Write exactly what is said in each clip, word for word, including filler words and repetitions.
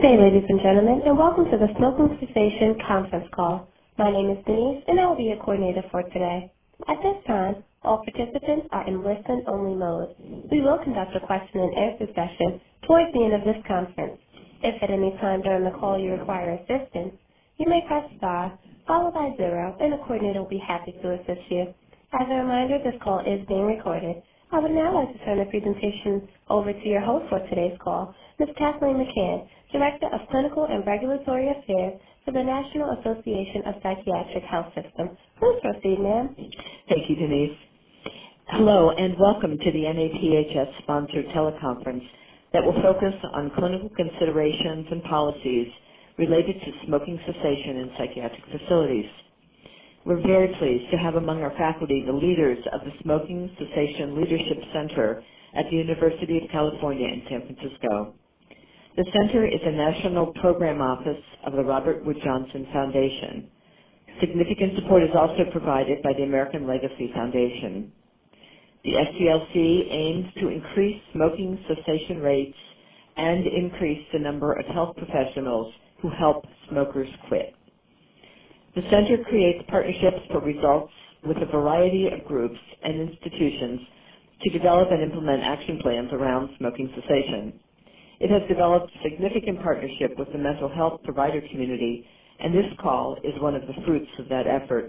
Good day, ladies and gentlemen, and welcome to the Smoking Cessation conference call. My name is Denise, and I will be your coordinator for today. At this time, all participants are in listen-only mode. We will conduct a question-and-answer session towards the end of this conference. If at any time during the call you require assistance, you may press star, followed by zero, and a coordinator will be happy to assist you. As a reminder, this call is being recorded. I would now like to turn the presentation over to your host for today's call, Miz Kathleen McCann, Director of Clinical and Regulatory Affairs for the National Association of Psychiatric Health Systems. Please proceed, ma'am. Thank you, Denise. Hello, and welcome to the N A P H S-sponsored teleconference that will focus on clinical considerations and policies related to smoking cessation in psychiatric facilities. We're very pleased to have among our faculty the leaders of the Smoking Cessation Leadership Center at the University of California in San Francisco. The center is a national program office of the Robert Wood Johnson Foundation. Significant support is also provided by the American Legacy Foundation. The S C L C aims to increase smoking cessation rates and increase the number of health professionals who help smokers quit. The center creates partnerships for results with a variety of groups and institutions to develop and implement action plans around smoking cessation. It has developed significant partnership with the mental health provider community, and this call is one of the fruits of that effort.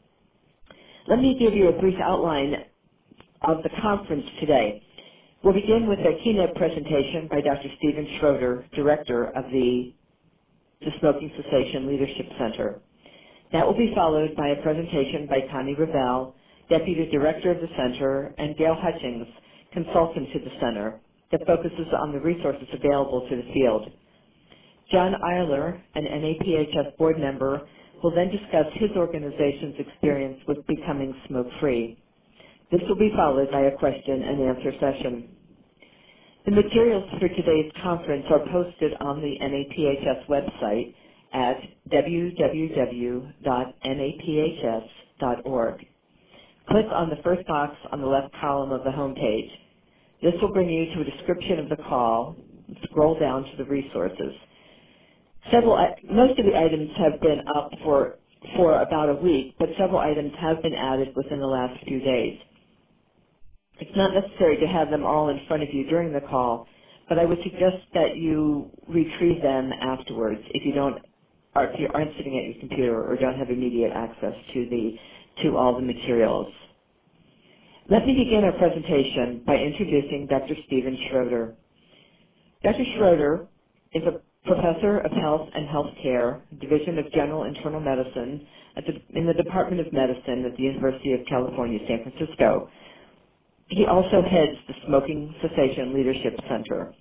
Let me give you a brief outline of the conference today. We'll begin with a keynote presentation by Doctor Stephen Schroeder, Director of the, the Smoking Cessation Leadership Center. That will be followed by a presentation by Connie Ravel, Deputy Director of the Center, and Gail Hutchings, Consultant to the Center, that focuses on the resources available to the field. John Eiler, an N A P H S board member, will then discuss his organization's experience with becoming smoke-free. This will be followed by a question and answer session. The materials for today's conference are posted on the N A P H S website at w w w dot n a p h s dot org. Click on the first box on the left column of the home page. This will bring you to a description of the call. Scroll down to the resources. Several, most of the items have been up for, for about a week, but several items have been added within the last few days. It's not necessary to have them all in front of you during the call, but I would suggest that you retrieve them afterwards if you don't, or if you aren't sitting at your computer or don't have immediate access to the to all the materials. Let me begin our presentation by introducing Doctor Stephen Schroeder. Doctor Schroeder is a professor of health and healthcare, Division of General Internal Medicine at the, in the Department of Medicine at the University of California, San Francisco. He also heads the Smoking Cessation Leadership Center.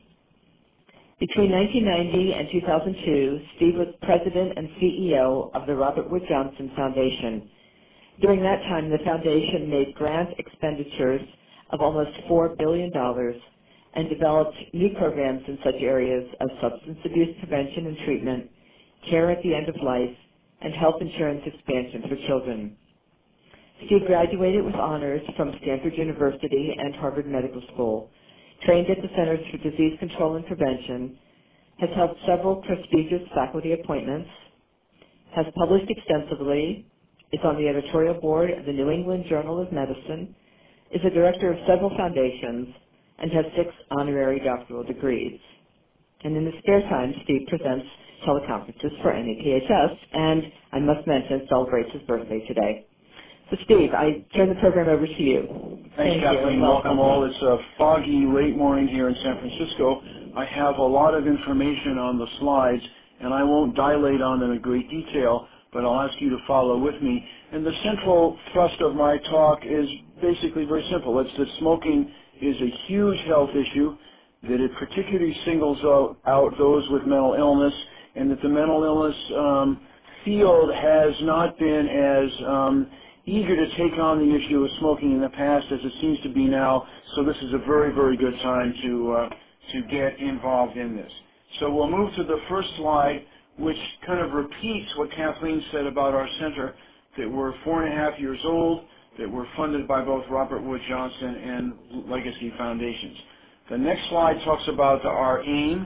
Between nineteen ninety and two thousand two, Steve was president and C E O of the Robert Wood Johnson Foundation. During that time, the foundation made grant expenditures of almost four billion dollars and developed new programs in such areas as substance abuse prevention and treatment, care at the end of life, and health insurance expansion for children. Steve graduated with honors from Stanford University and Harvard Medical School, trained at the Centers for Disease Control and Prevention, has held several prestigious faculty appointments, has published extensively, is on the editorial board of the New England Journal of Medicine, is a director of several foundations, and has six honorary doctoral degrees. And in his spare time, Steve presents teleconferences for N A P H S, and I must mention, celebrates his birthday today. So Steve, I turn the program over to you. Thanks, Thank Kathleen. You. Welcome all. It's a foggy late morning here in San Francisco. I have a lot of information on the slides, and I won't dilate on them in great detail, but I'll ask you to follow with me. And the central thrust of my talk is basically very simple. It's that smoking is a huge health issue, that it particularly singles out, out those with mental illness, and that the mental illness um, field has not been as um, eager to take on the issue of smoking in the past as it seems to be now, so this is a very, very good time to, uh, to get involved in this. So we'll move to the first slide, which kind of repeats what Kathleen said about our center, that we're four and a half years old, that we're funded by both Robert Wood Johnson and Legacy Foundations. The next slide talks about our aim,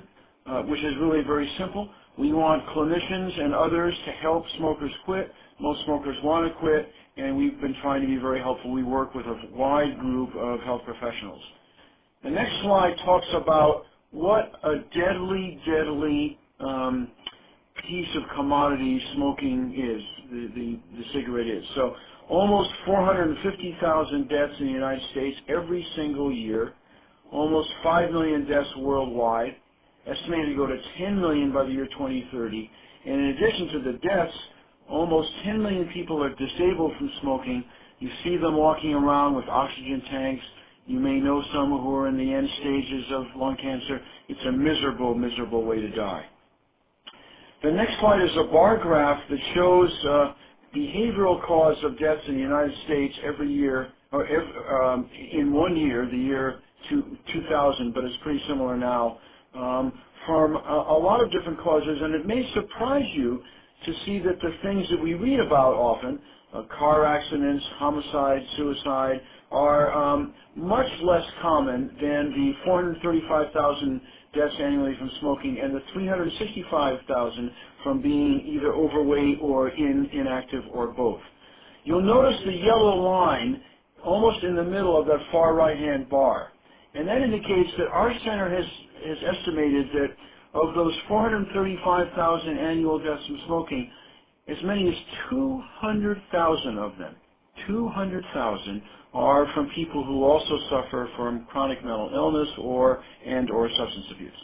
uh, which is really very simple. We want clinicians and others to help smokers quit. Most smokers want to quit, and we've been trying to be very helpful. We work with a wide group of health professionals. The next slide talks about what a deadly, deadly um, piece of commodity smoking is, the, the, the cigarette is. So almost four hundred fifty thousand deaths in the United States every single year, almost five million deaths worldwide, estimated to go to ten million by the year twenty thirty. And in addition to the deaths, almost ten million people are disabled from smoking. You see them walking around with oxygen tanks. You may know some who are in the end stages of lung cancer. It's a miserable, miserable way to die. The next slide is a bar graph that shows uh, behavioral cause of deaths in the United States every year, or every, um, in one year, the year two, 2000, but it's pretty similar now, um, from a, a lot of different causes. And it may surprise you to see that the things that we read about often, uh, car accidents, homicide, suicide, are um, much less common than the four hundred thirty-five thousand deaths annually from smoking and the three hundred sixty-five thousand from being either overweight or in, inactive or both. You'll notice the yellow line almost in the middle of that far right-hand bar. And that indicates that our center has, has estimated that of those four hundred thirty-five thousand annual deaths from smoking, as many as two hundred thousand of them, two hundred thousand are from people who also suffer from chronic mental illness or and or substance abuse.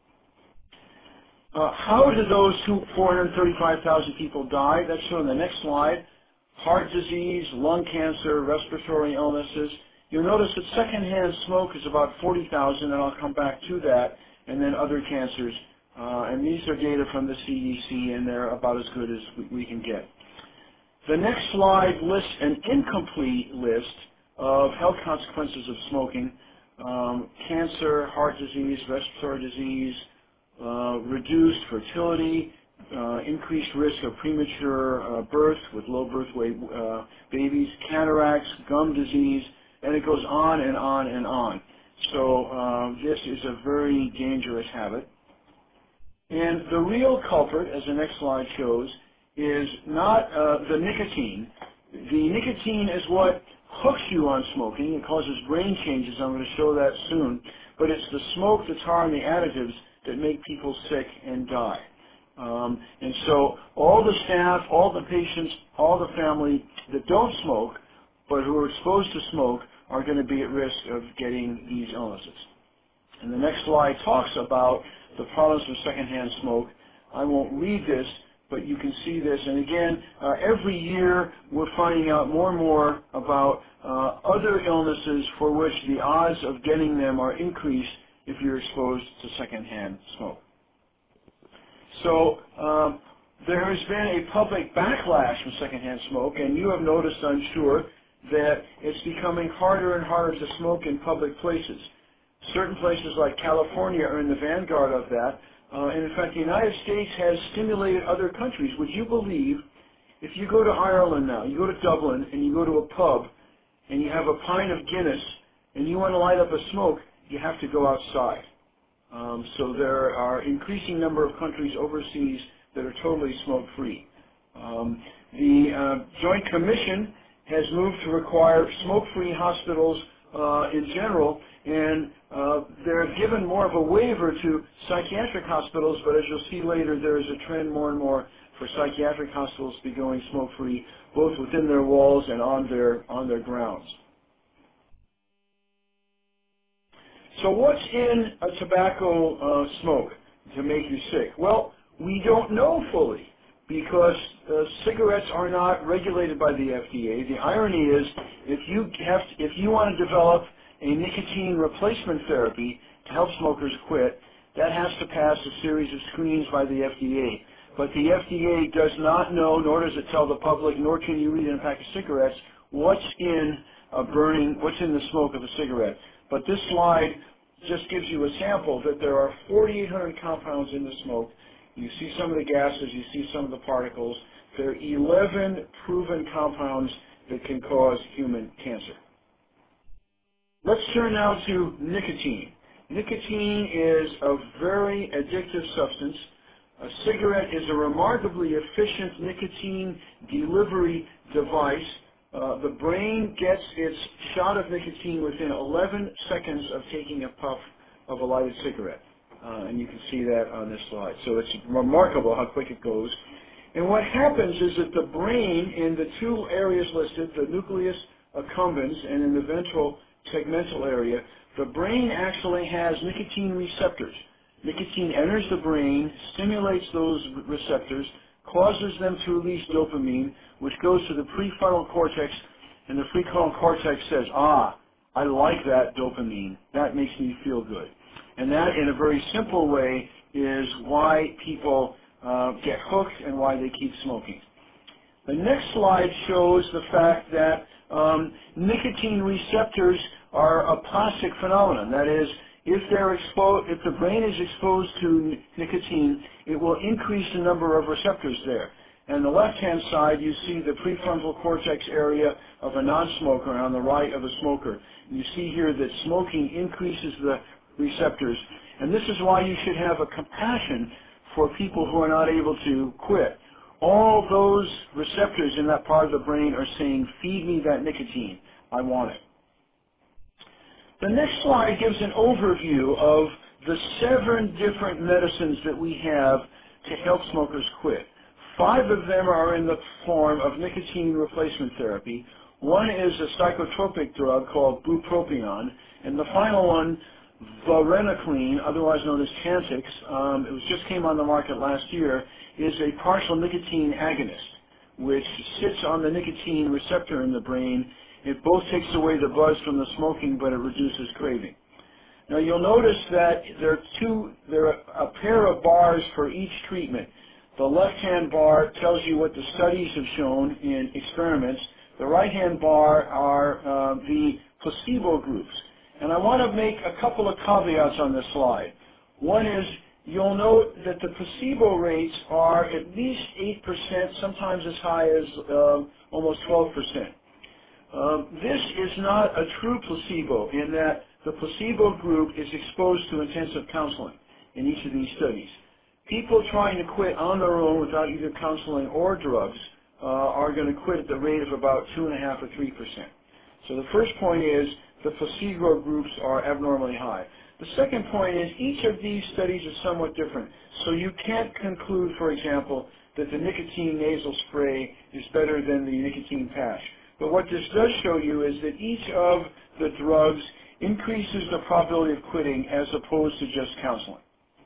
Uh, how do those four hundred thirty-five thousand people die? That's shown on the next slide. Heart disease, lung cancer, respiratory illnesses. You'll notice that secondhand smoke is about forty thousand, and I'll come back to that, and then other cancers. Uh, and these are data from the C D C, and they're about as good as we, we can get. The next slide lists an incomplete list of health consequences of smoking: um, cancer, heart disease, respiratory disease, uh, reduced fertility, uh, increased risk of premature uh, birth with low birth weight uh, babies, cataracts, gum disease, and it goes on and on and on. So um, this is a very dangerous habit. And the real culprit, as the next slide shows, is not uh, the nicotine. The nicotine is what hooks you on smoking. It causes brain changes. I'm going to show that soon. But it's the smoke, the tar, and the additives that make people sick and die. Um, and so all the staff, all the patients, all the family that don't smoke but who are exposed to smoke are going to be at risk of getting these illnesses. And the next slide talks about the problems with secondhand smoke. I won't read this, but you can see this. And again, uh, every year we're finding out more and more about uh, other illnesses for which the odds of getting them are increased if you're exposed to secondhand smoke. So um, there has been a public backlash from secondhand smoke, and you have noticed, I'm sure, that it's becoming harder and harder to smoke in public places. Certain places like California are in the vanguard of that. Uh, and in fact, the United States has stimulated other countries. Would you believe if you go to Ireland now, you go to Dublin, and you go to a pub, and you have a pint of Guinness, and you want to light up a smoke, you have to go outside. Um, so there are increasing number of countries overseas that are totally smoke-free. Um, the uh, Joint Commission has moved to require smoke-free hospitals uh, in general, and uh, they're given more of a waiver to psychiatric hospitals, but as you'll see later, there is a trend more and more for psychiatric hospitals to be going smoke-free, both within their walls and on their, on their grounds. So what's in a tobacco uh, smoke to make you sick? Well, we don't know fully because uh, cigarettes are not regulated by the F D A. The irony is, if you have to, if you want to develop a nicotine replacement therapy to help smokers quit, that has to pass a series of screenings by the F D A. But the F D A does not know, nor does it tell the public, nor can you read in a pack of cigarettes, what's in a burning, what's in the smoke of a cigarette. But this slide just gives you a sample that there are forty-eight hundred compounds in the smoke. You see some of the gases, you see some of the particles. There are eleven proven compounds that can cause human cancer. Let's turn now to nicotine. Nicotine is a very addictive substance. A cigarette is a remarkably efficient nicotine delivery device. Uh, the brain gets its shot of nicotine within eleven seconds of taking a puff of a lighted cigarette. Uh, and you can see that on this slide. So it's remarkable how quick it goes. And what happens is that the brain, in the two areas listed, the nucleus accumbens and in the ventral tegmental area, the brain actually has nicotine receptors. Nicotine enters the brain, stimulates those receptors, causes them to release dopamine, which goes to the prefrontal cortex, and the prefrontal cortex says, ah, I like that dopamine. That makes me feel good. And that, in a very simple way, is why people uh, get hooked and why they keep smoking. The next slide shows the fact that um, nicotine receptors are a plastic phenomenon. That is, if they're exposed, if the brain is exposed to nicotine, it will increase the number of receptors there. And on the left-hand side, you see the prefrontal cortex area of a non-smoker, and on the right of a smoker. You see here that smoking increases the receptors, and this is why you should have a compassion for people who are not able to quit. All those receptors in that part of the brain are saying, feed me that nicotine. I want it. The next slide gives an overview of the seven different medicines that we have to help smokers quit. Five of them are in the form of nicotine replacement therapy. One is a psychotropic drug called bupropion, and the final one, varenicline, otherwise known as Chantix, um, it was just came on the market last year, is a partial nicotine agonist, which sits on the nicotine receptor in the brain. It both takes away the buzz from the smoking, but it reduces craving. Now you'll notice that there are two, there are a pair of bars for each treatment. The left-hand bar tells you what the studies have shown in experiments. The right-hand bar are uh, the placebo groups. And I want to make a couple of caveats on this slide. One is, you'll note that the placebo rates are at least eight percent, sometimes as high as uh, almost twelve percent. Um, this is not a true placebo in that the placebo group is exposed to intensive counseling in each of these studies. People trying to quit on their own without either counseling or drugs uh, are going to quit at the rate of about two and a half or three percent. So the first point is the placebo groups are abnormally high. The second point is each of these studies is somewhat different. So you can't conclude, for example, that the nicotine nasal spray is better than the nicotine patch. But what this does show you is that each of the drugs increases the probability of quitting as opposed to just counseling.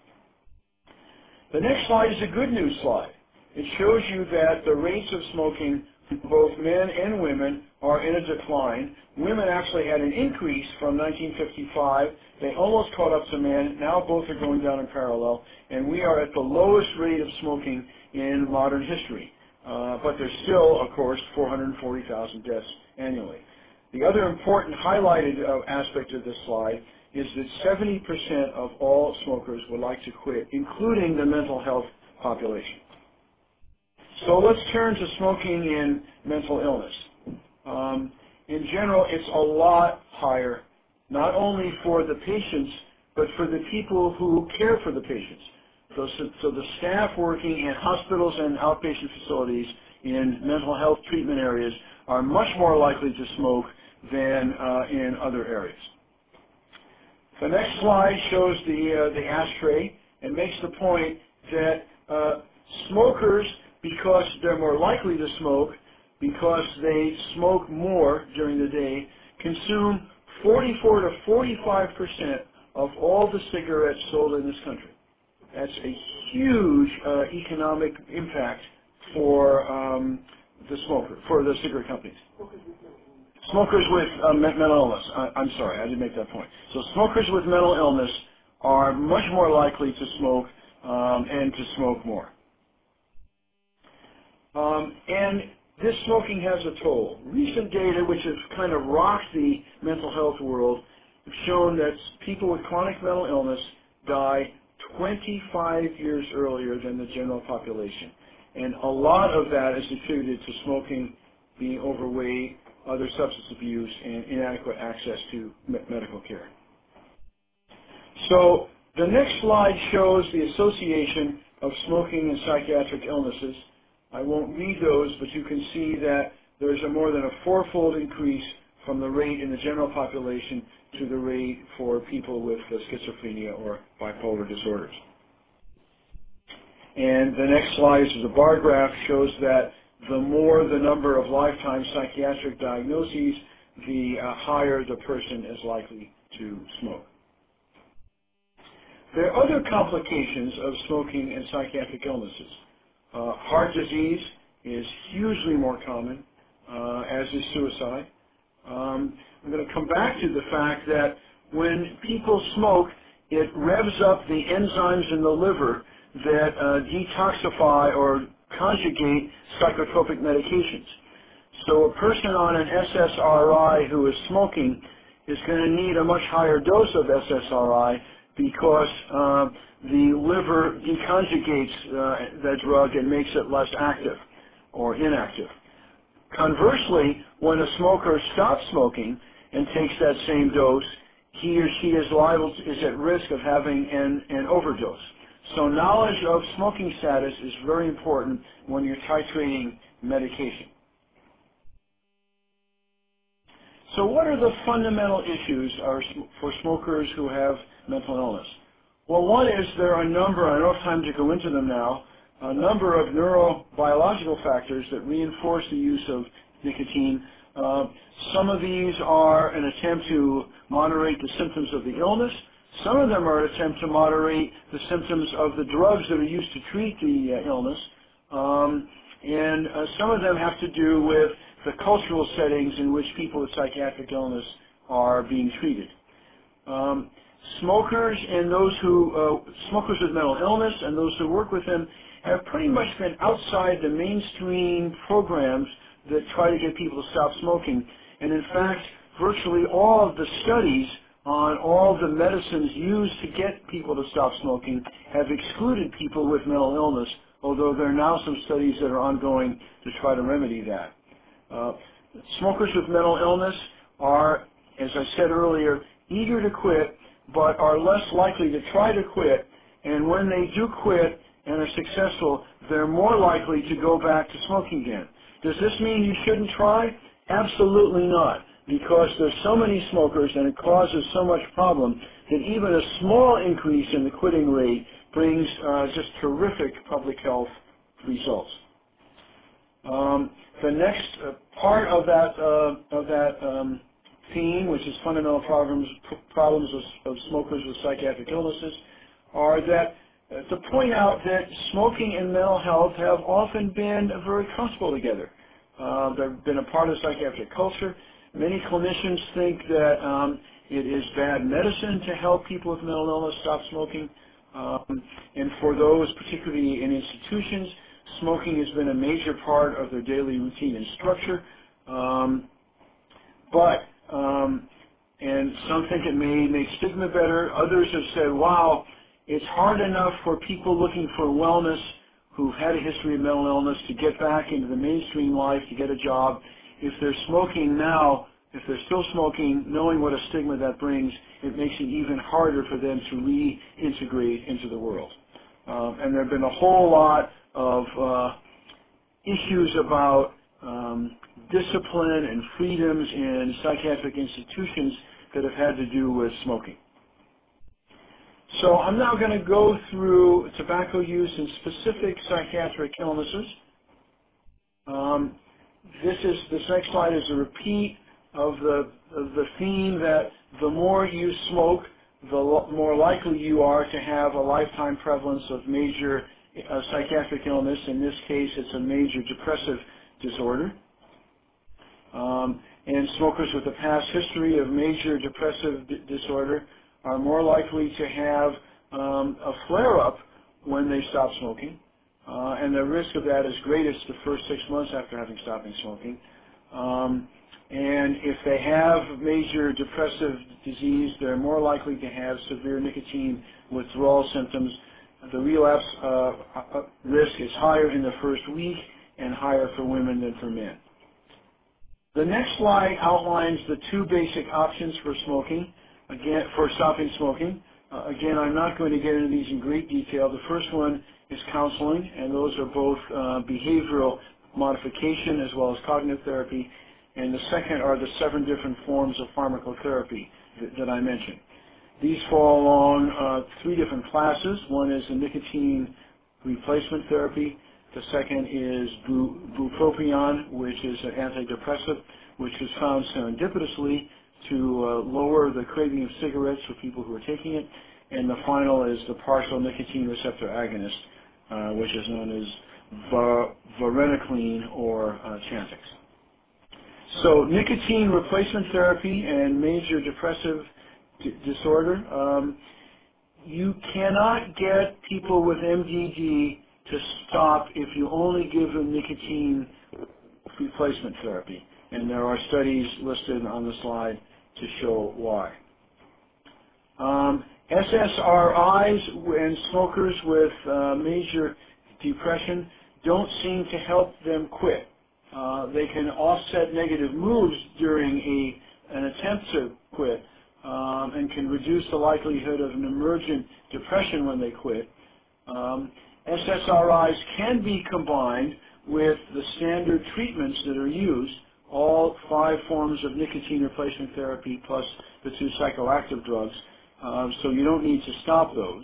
The next slide is a good news slide. It shows you that the rates of smoking, both men and women, are in a decline. Women actually had an increase from nineteen fifty-five. They almost caught up to men. Now both are going down in parallel, and we are at the lowest rate of smoking in modern history. Uh, but there's still, of course, four hundred forty thousand deaths annually. The other important highlighted uh, aspect of this slide is that seventy percent of all smokers would like to quit, including the mental health population. So let's turn to smoking in mental illness. Um, in general, it's a lot higher, not only for the patients, but for the people who care for the patients. So, so, so the staff working in hospitals and outpatient facilities in mental health treatment areas are much more likely to smoke than uh, in other areas. The next slide shows the, uh, the ashtray and makes the point that uh, smokers, because they're more likely to smoke, because they smoke more during the day, consume forty-four to forty-five percent of all the cigarettes sold in this country. That's a huge uh, economic impact for um, the smoker, for the cigarette companies. Smokers with uh, mental illness. I, I'm sorry, I didn't make that point. So smokers with mental illness are much more likely to smoke um, and to smoke more. Um, and this smoking has a toll. Recent data, which has kind of rocked the mental health world, have shown that people with chronic mental illness die twenty-five years earlier than the general population. And a lot of that is attributed to smoking, being overweight, other substance abuse, and inadequate access to me- medical care. So the next slide shows the association of smoking and psychiatric illnesses. I won't read those, but you can see that there's a more than a fourfold increase from the rate in the general population to the rate for people with uh, schizophrenia or bipolar disorders. And the next slide is a bar graph, shows that the more the number of lifetime psychiatric diagnoses, the uh, higher the person is likely to smoke. There are other complications of smoking and psychiatric illnesses. Uh, heart disease is hugely more common, uh, as is suicide. Um, I'm going to come back to the fact that when people smoke, it revs up the enzymes in the liver that uh, detoxify or conjugate psychotropic medications. So a person on an S S R I who is smoking is going to need a much higher dose of S S R I because uh, the liver deconjugates uh, that drug and makes it less active or inactive. Conversely, when a smoker stops smoking and takes that same dose, he or she is liable to, is at risk of having an, an overdose. So knowledge of smoking status is very important when you're titrating medication. So what are the fundamental issues are for smokers who have mental illness? Well, one is there are a number, I don't have time to go into them now, a number of neurobiological factors that reinforce the use of nicotine. Uh, some of these are an attempt to moderate the symptoms of the illness. Some of them are an attempt to moderate the symptoms of the drugs that are used to treat the uh, illness. Um, and uh, some of them have to do with the cultural settings in which people with psychiatric illness are being treated. Um, smokers and those who, uh, smokers with mental illness and those who work with them have pretty much been outside the mainstream programs that try to get people to stop smoking. And in fact, virtually all of the studies on all the medicines used to get people to stop smoking have excluded people with mental illness, although there are now some studies that are ongoing to try to remedy that. Uh, smokers with mental illness are, as I said earlier, eager to quit, but are less likely to try to quit. And when they do quit and are successful, they're more likely to go back to smoking again. Does this mean you shouldn't try? Absolutely not, because there's so many smokers and it causes so much problem that even a small increase in the quitting rate brings uh, just terrific public health results. Um, the next uh, part of that uh, of that um, theme, which is fundamental problems problems of, of smokers with psychiatric illnesses, are that uh, to point out that smoking and mental health have often been very comfortable together. Uh, they've been a part of psychiatric culture. Many clinicians think that um, it is bad medicine to help people with mental illness stop smoking. Um, and for those, particularly in institutions, smoking has been a major part of their daily routine and structure. Um, but, um, and some think it may make stigma better. Others have said, wow, it's hard enough for people looking for wellness who've had a history of mental illness to get back into the mainstream life, to get a job. If they're smoking now, if they're still smoking, knowing what a stigma that brings, it makes it even harder for them to reintegrate into the world. Um, and there have been a whole lot of uh, issues about um, discipline and freedoms in psychiatric institutions that have had to do with smoking. So I'm now going to go through tobacco use in specific psychiatric illnesses. Um, this is this next slide is a repeat of the of the theme that the more you smoke, the lo- more likely you are to have a lifetime prevalence of major uh, psychiatric illness. In this case, it's a major depressive disorder. Um, and smokers with a past history of major depressive d- disorder are more likely to have um, a flare-up when they stop smoking. Uh, and the risk of that is greatest the first six months after having stopped smoking. Um, and if they have major depressive disease, they're more likely to have severe nicotine withdrawal symptoms. The relapse uh, risk is higher in the first week and higher for women than for men. The next slide outlines the two basic options for smoking, again, for stopping smoking. Uh, again, I'm not going to get into these in great detail. The first one is counseling, and those are both uh, behavioral modification as well as cognitive therapy. And the second are the seven different forms of pharmacotherapy that, that I mentioned. These fall along uh, three different classes. One is the nicotine replacement therapy. The second is bu- bupropion, which is an antidepressant, which is found serendipitously to uh, lower the craving of cigarettes for people who are taking it. And the final is the partial nicotine receptor agonist, uh, which is known as var- varenicline or uh, Chantix. So nicotine replacement therapy and major depressive d- disorder. Um, you cannot get people with M D D to stop if you only give them nicotine replacement therapy. And there are studies listed on the slide to show why. Um, S S R Is and smokers with uh, major depression don't seem to help them quit. Uh, they can offset negative moods during a, an attempt to quit um, and can reduce the likelihood of an emergent depression when they quit. Um, S S R Is can be combined with the standard treatments that are used, all five forms of nicotine replacement therapy plus the two psychoactive drugs, uh, so you don't need to stop those.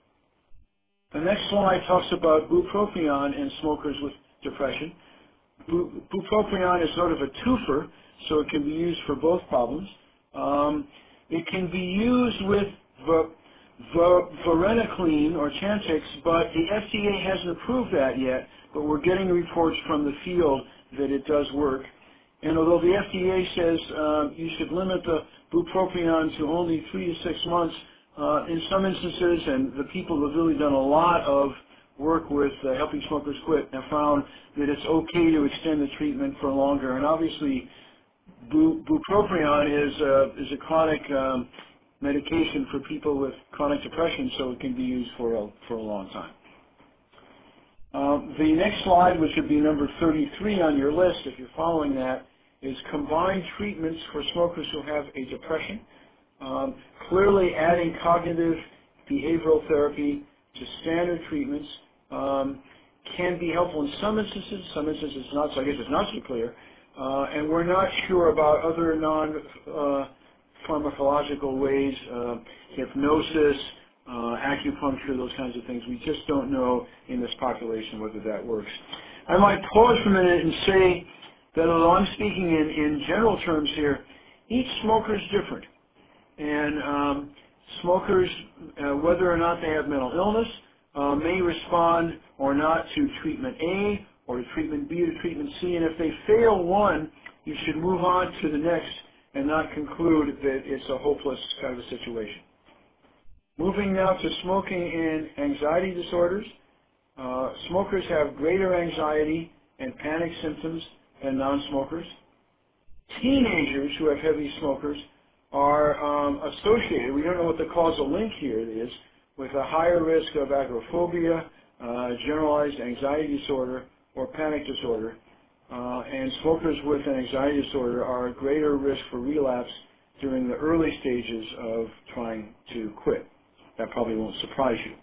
The next slide talks about bupropion in smokers with depression. Bu- bupropion is sort of a twofer, so it can be used for both problems. Um, it can be used with va- va- varenicline or Chantix, but the F D A hasn't approved that yet, but we're getting reports from the field that it does work. And although the F D A says uh, you should limit the bupropion to only three to six months, uh, in some instances, and the people who have really done a lot of work with uh, helping smokers quit have found that it's okay to extend the treatment for longer. And obviously, bu- bupropion is a, is a chronic um, medication for people with chronic depression, so it can be used for a, for a long time. Um, the next slide, which would be number thirty-three on your list, if you're following that, is combined treatments for smokers who have a depression. Um, clearly, adding cognitive behavioral therapy to standard treatments um, can be helpful in some instances. Some instances not. So I guess it's not so clear. Uh, and we're not sure about other non uh, pharmacological ways, uh, hypnosis, uh, acupuncture, those kinds of things. We just don't know in this population whether that works. I might pause for a minute and say that although I'm speaking in, in general terms here, each smoker is different. And um, smokers, uh, whether or not they have mental illness, uh, may respond or not to treatment A or to treatment B or to treatment C. And if they fail one, you should move on to the next and not conclude that it's a hopeless kind of a situation. Moving now to smoking and anxiety disorders. Uh, smokers have greater anxiety and panic symptoms than non-smokers. Teenagers who have heavy smokers are um, associated, we don't know what the causal link here is, with a higher risk of agoraphobia, uh, generalized anxiety disorder, or panic disorder. Uh, and smokers with an anxiety disorder are at greater risk for relapse during the early stages of trying to quit. That probably won't surprise you.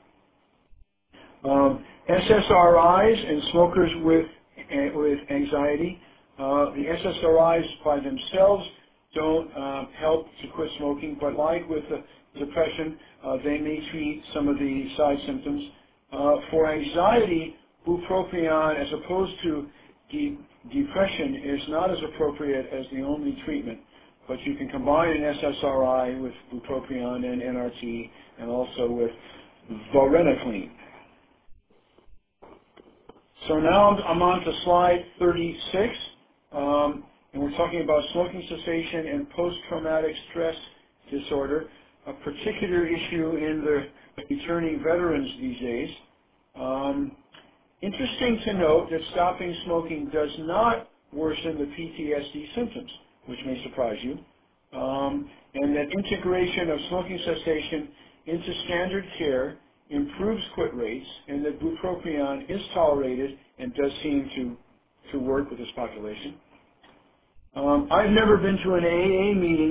Um, S S R Is and smokers with uh, with anxiety. Uh, the S S R Is by themselves don't uh, help to quit smoking, but like with uh, depression, uh, they may treat some of the side symptoms. Uh, for anxiety, bupropion, as opposed to de- depression, is not as appropriate as the only treatment. But you can combine an S S R I with bupropion and N R T, and also with varenicline. So now I'm I'm on to slide thirty-six, um, and we're talking about smoking cessation and post-traumatic stress disorder, a particular issue in the returning veterans these days. Um, Interesting to note that stopping smoking does not worsen the P T S D symptoms, which may surprise you, um, and that integration of smoking cessation into standard care improves quit rates, and that bupropion is tolerated and does seem to, to work with this population. Um, I've never been to an A A meeting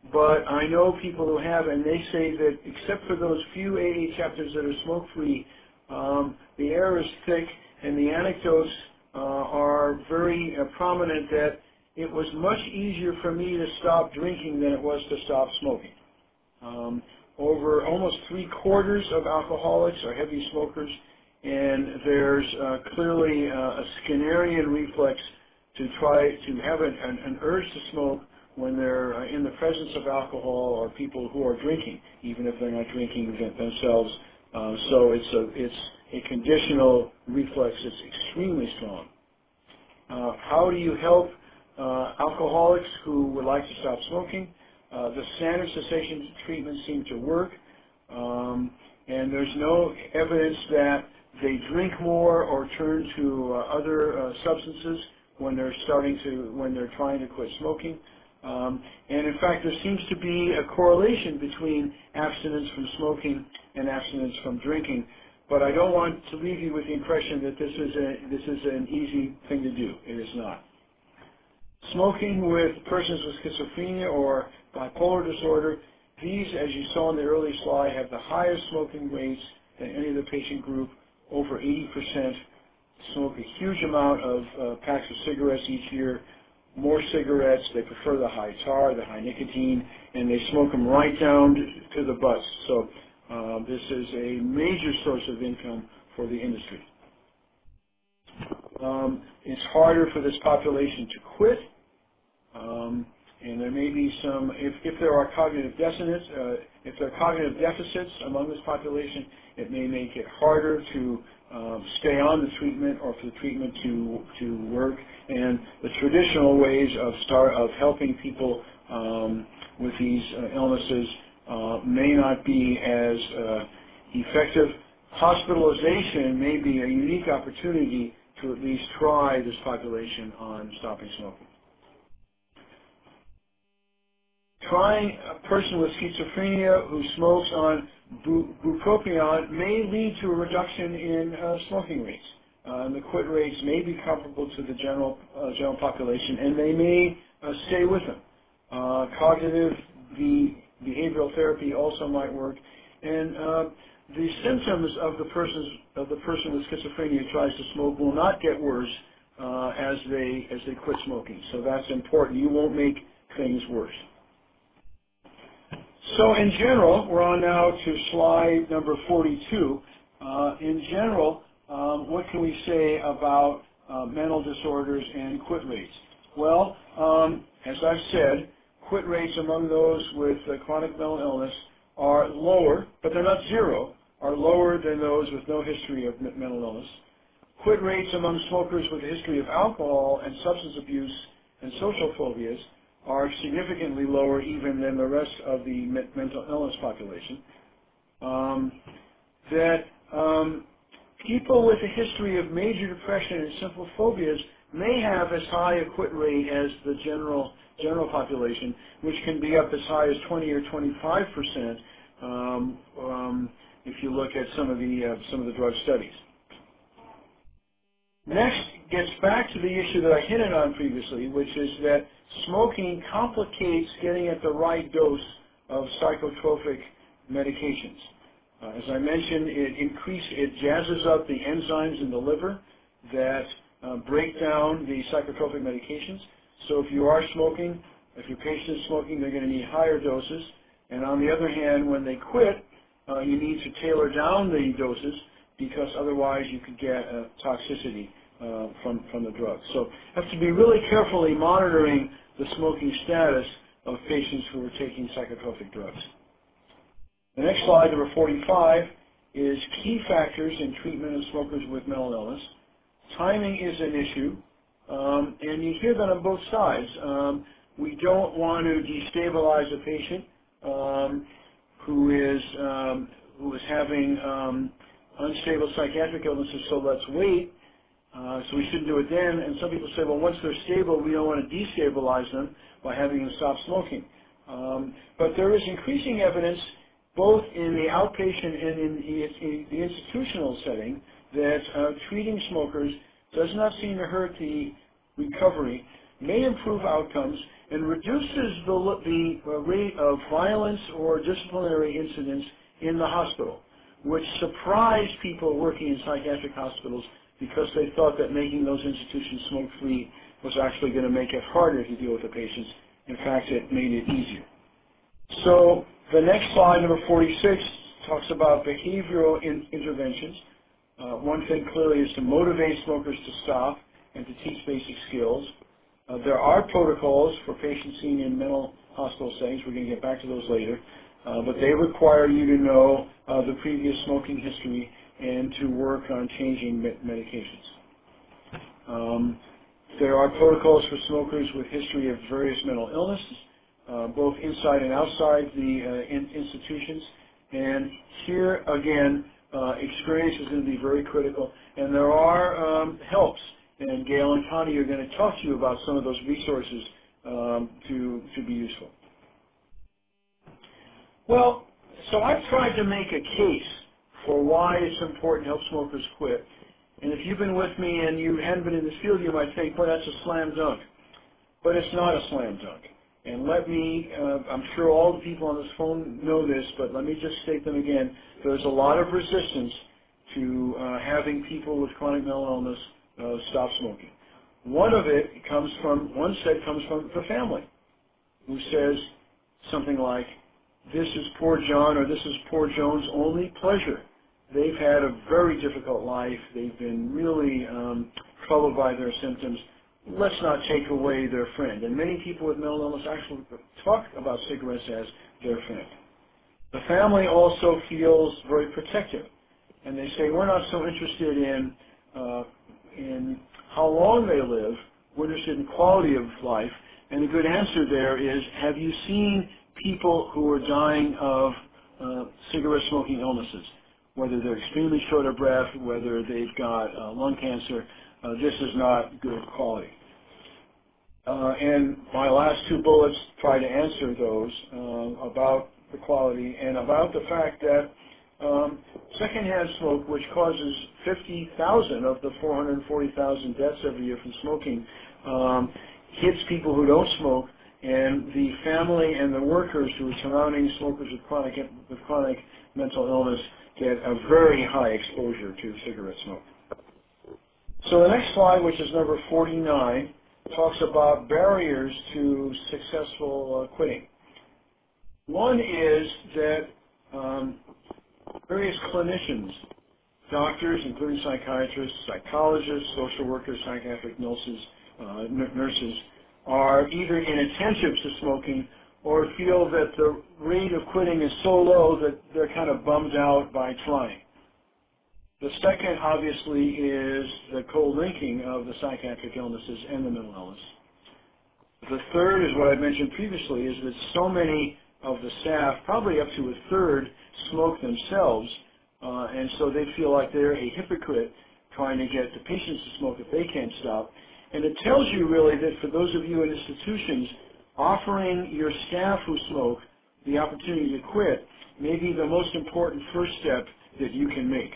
but I know people who have, and they say that except for those few A A chapters that are smoke-free, um, the air is thick, and the anecdotes uh, are very uh, prominent that it was much easier for me to stop drinking than it was to stop smoking. Um, over almost three quarters of alcoholics are heavy smokers, and there's uh, clearly uh, a Skinnerian reflex to try to have an, an, an urge to smoke when they're uh, in the presence of alcohol or people who are drinking, even if they're not drinking them- themselves. Uh, so it's a it's a conditional reflex. It's extremely strong. Uh, how do you help uh, alcoholics who would like to stop smoking? Uh, the standard cessation treatments seem to work, um, and there's no evidence that they drink more or turn to uh, other uh, substances when they're starting to when they're trying to quit smoking. Um, and in fact, there seems to be a correlation between abstinence from smoking and abstinence from drinking. But I don't want to leave you with the impression that this is a this is an easy thing to do. It is not. Smoking with persons with schizophrenia or bipolar disorder, these, as you saw in the early slide, have the highest smoking rates than any other patient group. Over eighty percent smoke a huge amount of uh, packs of cigarettes each year, more cigarettes. They prefer the high tar, the high nicotine, and they smoke them right down to the butts. So uh, this is a major source of income for the industry. Um, it's harder for this population to quit. Um, and there may be some, if, if there are cognitive dissonance, uh, if there are cognitive deficits among this population, it may make it harder to um, stay on the treatment or for the treatment to to work. And the traditional ways of start of helping people um, with these uh, illnesses uh, may not be as uh, effective. Hospitalization may be a unique opportunity to at least try this population on stopping smoking. Trying a person with schizophrenia who smokes on bu- bupropion may lead to a reduction in uh, smoking rates. Uh, and the quit rates may be comparable to the general uh, general population, and they may uh, stay with them. Uh, cognitive be- behavioral therapy also might work, and uh, the symptoms of the person's of the person with schizophrenia who tries to smoke will not get worse uh, as they as they quit smoking. So that's important. You won't make things worse. So in general, we're on now to slide number forty-two. Uh, in general, um, what can we say about uh, mental disorders and quit rates? Well, um, as I've said, quit rates among those with uh, chronic mental illness are lower, but they're not zero, are lower than those with no history of m- mental illness. Quit rates among smokers with a history of alcohol and substance abuse and social phobias are significantly lower even than the rest of the me- mental illness population. Um, that um, people with a history of major depression and simple phobias may have as high a quit rate as the general general population, which can be up as high as twenty or twenty-five percent um, um, if you look at some of the uh, some of the drug studies. Next gets back to the issue that I hinted on previously, which is that smoking complicates getting at the right dose of psychotropic medications. Uh, as I mentioned, it increase, it jazzes up the enzymes in the liver that uh, break down the psychotropic medications. So if you are smoking, if your patient is smoking, they're going to need higher doses. And on the other hand, when they quit, uh, you need to tailor down the doses because otherwise you could get uh, toxicity uh, from, from the drug. So you have to be really carefully monitoring the smoking status of patients who are taking psychotropic drugs. The next slide, number forty-five, is key factors in treatment of smokers with mental illness. Timing is an issue, um, and you hear that on both sides. Um, we don't want to destabilize a patient um, who is um, who is having um, unstable psychiatric illnesses, so let's wait. Uh, so we shouldn't do it then. And some people say, well, once they're stable, we don't want to destabilize them by having them stop smoking. Um, but there is increasing evidence, both in the outpatient and in the, in the institutional setting, that uh, treating smokers does not seem to hurt the recovery. may improve outcomes and reduces the, the uh, rate of violence or disciplinary incidents in the hospital, which surprised people working in psychiatric hospitals because they thought that making those institutions smoke-free was actually going to make it harder to deal with the patients. In fact, it made it easier. So the next slide, number forty-six, talks about behavioral in interventions. Uh, one thing clearly is to motivate smokers to stop and to teach basic skills. Uh, there are protocols for patients seen in mental hospital settings. We're going to get back to those later. Uh, but they require you to know uh, the previous smoking history and to work on changing me medications. Um, there are protocols for smokers with history of various mental illnesses, uh, both inside and outside the uh, in institutions. And here, again, uh, experience is going to be very critical. And there are um, helps. And Gail and Connie are going to talk to you about some of those resources um, to, to be useful. Well, so I've tried to make a case for why it's important to help smokers quit. And if you've been with me and you hadn't been in this field, you might think, well, that's a slam dunk. But it's not a slam dunk. And let me, uh, I'm sure all the people on this phone know this, but let me just state them again. There's a lot of resistance to uh, having people with chronic mental illness uh, stop smoking. One of it comes from, one said comes from the family, who says something like, this is poor John or this is poor Joan's only pleasure. They've had a very difficult life. They've been really um, troubled by their symptoms. Let's not take away their friend. And many people with mental illness actually talk about cigarettes as their friend. The family also feels very protective. And they say, we're not so interested in, uh, in how long they live. We're interested in quality of life. And the good answer there is, have you seen people who are dying of uh, cigarette smoking illnesses? Whether they're extremely short of breath, whether they've got uh, lung cancer, uh, this is not good quality. Uh, and my last two bullets try to answer those uh, about the quality and about the fact that um, secondhand smoke, which causes fifty thousand of the four hundred forty thousand deaths every year from smoking, um, hits people who don't smoke, and the family and the workers who are surrounding smokers with chronic, with chronic mental illness get a very high exposure to cigarette smoke. So the next slide, which is number forty-nine, talks about barriers to successful uh, quitting. One is that um, various clinicians, doctors, including psychiatrists, psychologists, social workers, psychiatric nurses, uh, nurses, are either inattentive to smoking or feel that the rate of quitting is so low that they're kind of bummed out by trying. The second, obviously, is the co-linking of the psychiatric illnesses and the mental illness. The third is what I mentioned previously, is that so many of the staff, probably up to a third, smoke themselves, uh, and so they feel like they're a hypocrite trying to get the patients to smoke if they can't stop. And it tells you really that for those of you in institutions, offering your staff who smoke the opportunity to quit may be the most important first step that you can make.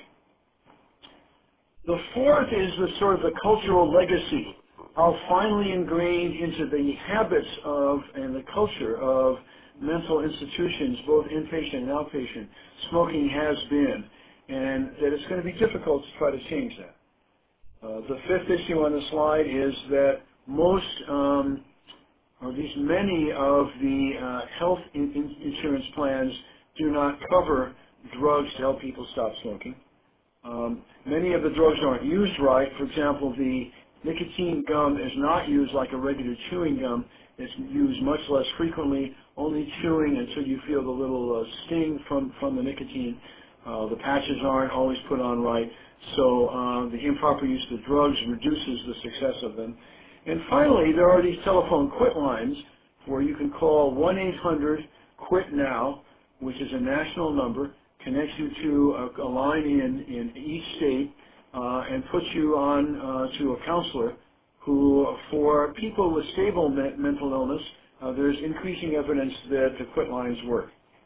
The fourth is the sort of the cultural legacy, how finally ingrained into the habits of and the culture of mental institutions, both inpatient and outpatient, smoking has been, and that it's going to be difficult to try to change that. Uh, the fifth issue on the slide is that most, um, or at least many of the uh, health in in insurance plans do not cover drugs to help people stop smoking. Um, many of the drugs aren't used right. For example, the nicotine gum is not used like a regular chewing gum. It's used much less frequently, only chewing until you feel the little uh, sting from, from the nicotine. Uh, the patches aren't always put on right. So uh, the improper use of the drugs reduces the success of them. And finally, there are these telephone quit lines where you can call one eight hundred quit now, which is a national number, connects you to a, a line in, in each state, uh, and puts you on uh, to a counselor who, for people with stable me mental illness, uh, there's increasing evidence that the quit lines work.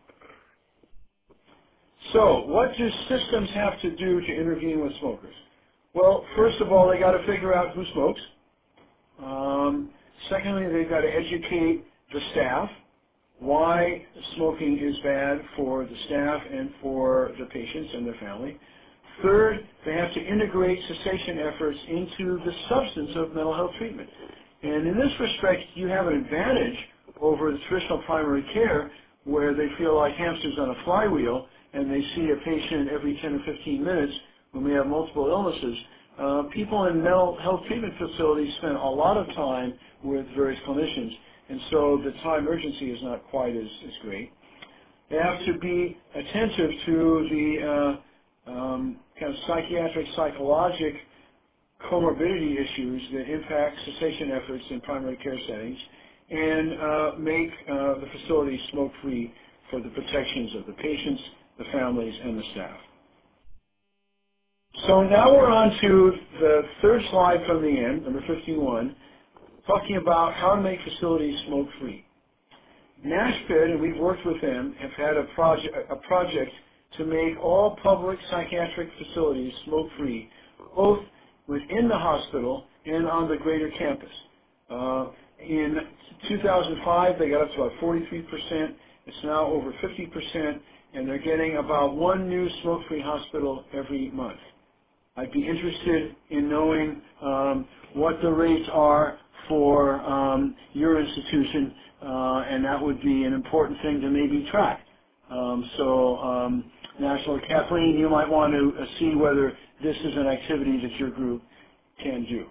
So what do systems have to do to intervene with smokers? Well, first of all, they got to figure out who smokes. Um, Secondly, they've got to educate the staff why smoking is bad for the staff and for the patients and their family. Third, they have to integrate cessation efforts into the substance of mental health treatment. And in this respect, you have an advantage over the traditional primary care where they feel like hamsters on a flywheel and they see a patient every ten or fifteen minutes who may have multiple illnesses. Uh, people in mental health treatment facilities spend a lot of time with various clinicians, and so the time urgency is not quite as, as great. They have to be attentive to the uh, um, kind of psychiatric, psychologic comorbidity issues that impact cessation efforts in primary care settings and uh, make uh, the facility smoke-free for the protections of the patients, the families, and the staff. So now we're on to the third slide from the end, number fifty-one, talking about how to make facilities smoke-free. NASPID, and we've worked with them, have had a project, a project to make all public psychiatric facilities smoke-free, both within the hospital and on the greater campus. Uh, in two thousand five, they got up to about forty-three percent. It's now over fifty percent, and they're getting about one new smoke-free hospital every month. I'd be interested in knowing um, what the rates are for um, your institution, uh, and that would be an important thing to maybe track. Um, so, um, National Kathleen, you might want to uh, see whether this is an activity that your group can do.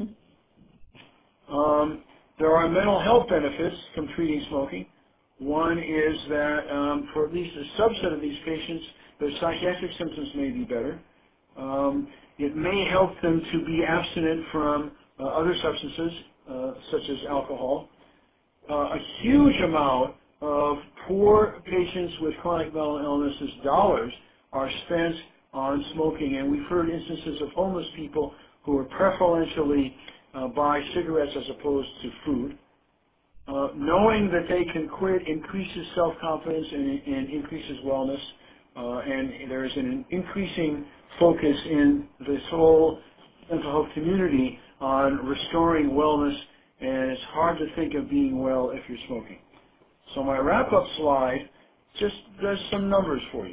Mm-hmm. Um, there are mental health benefits from treating smoking. One is that um, for at least a subset of these patients, their psychiatric symptoms may be better. Um, it may help them to be abstinent from uh, other substances, uh, such as alcohol. Uh, a huge amount of poor patients with chronic mental illnesses dollars are spent on smoking, and we've heard instances of homeless people who are preferentially uh, buy cigarettes as opposed to food. Uh, knowing that they can quit increases self-confidence and, and increases wellness, uh, and there is an increasing focus in this whole mental health community on restoring wellness, and it's hard to think of being well if you're smoking. So my wrap-up slide just does some numbers for you.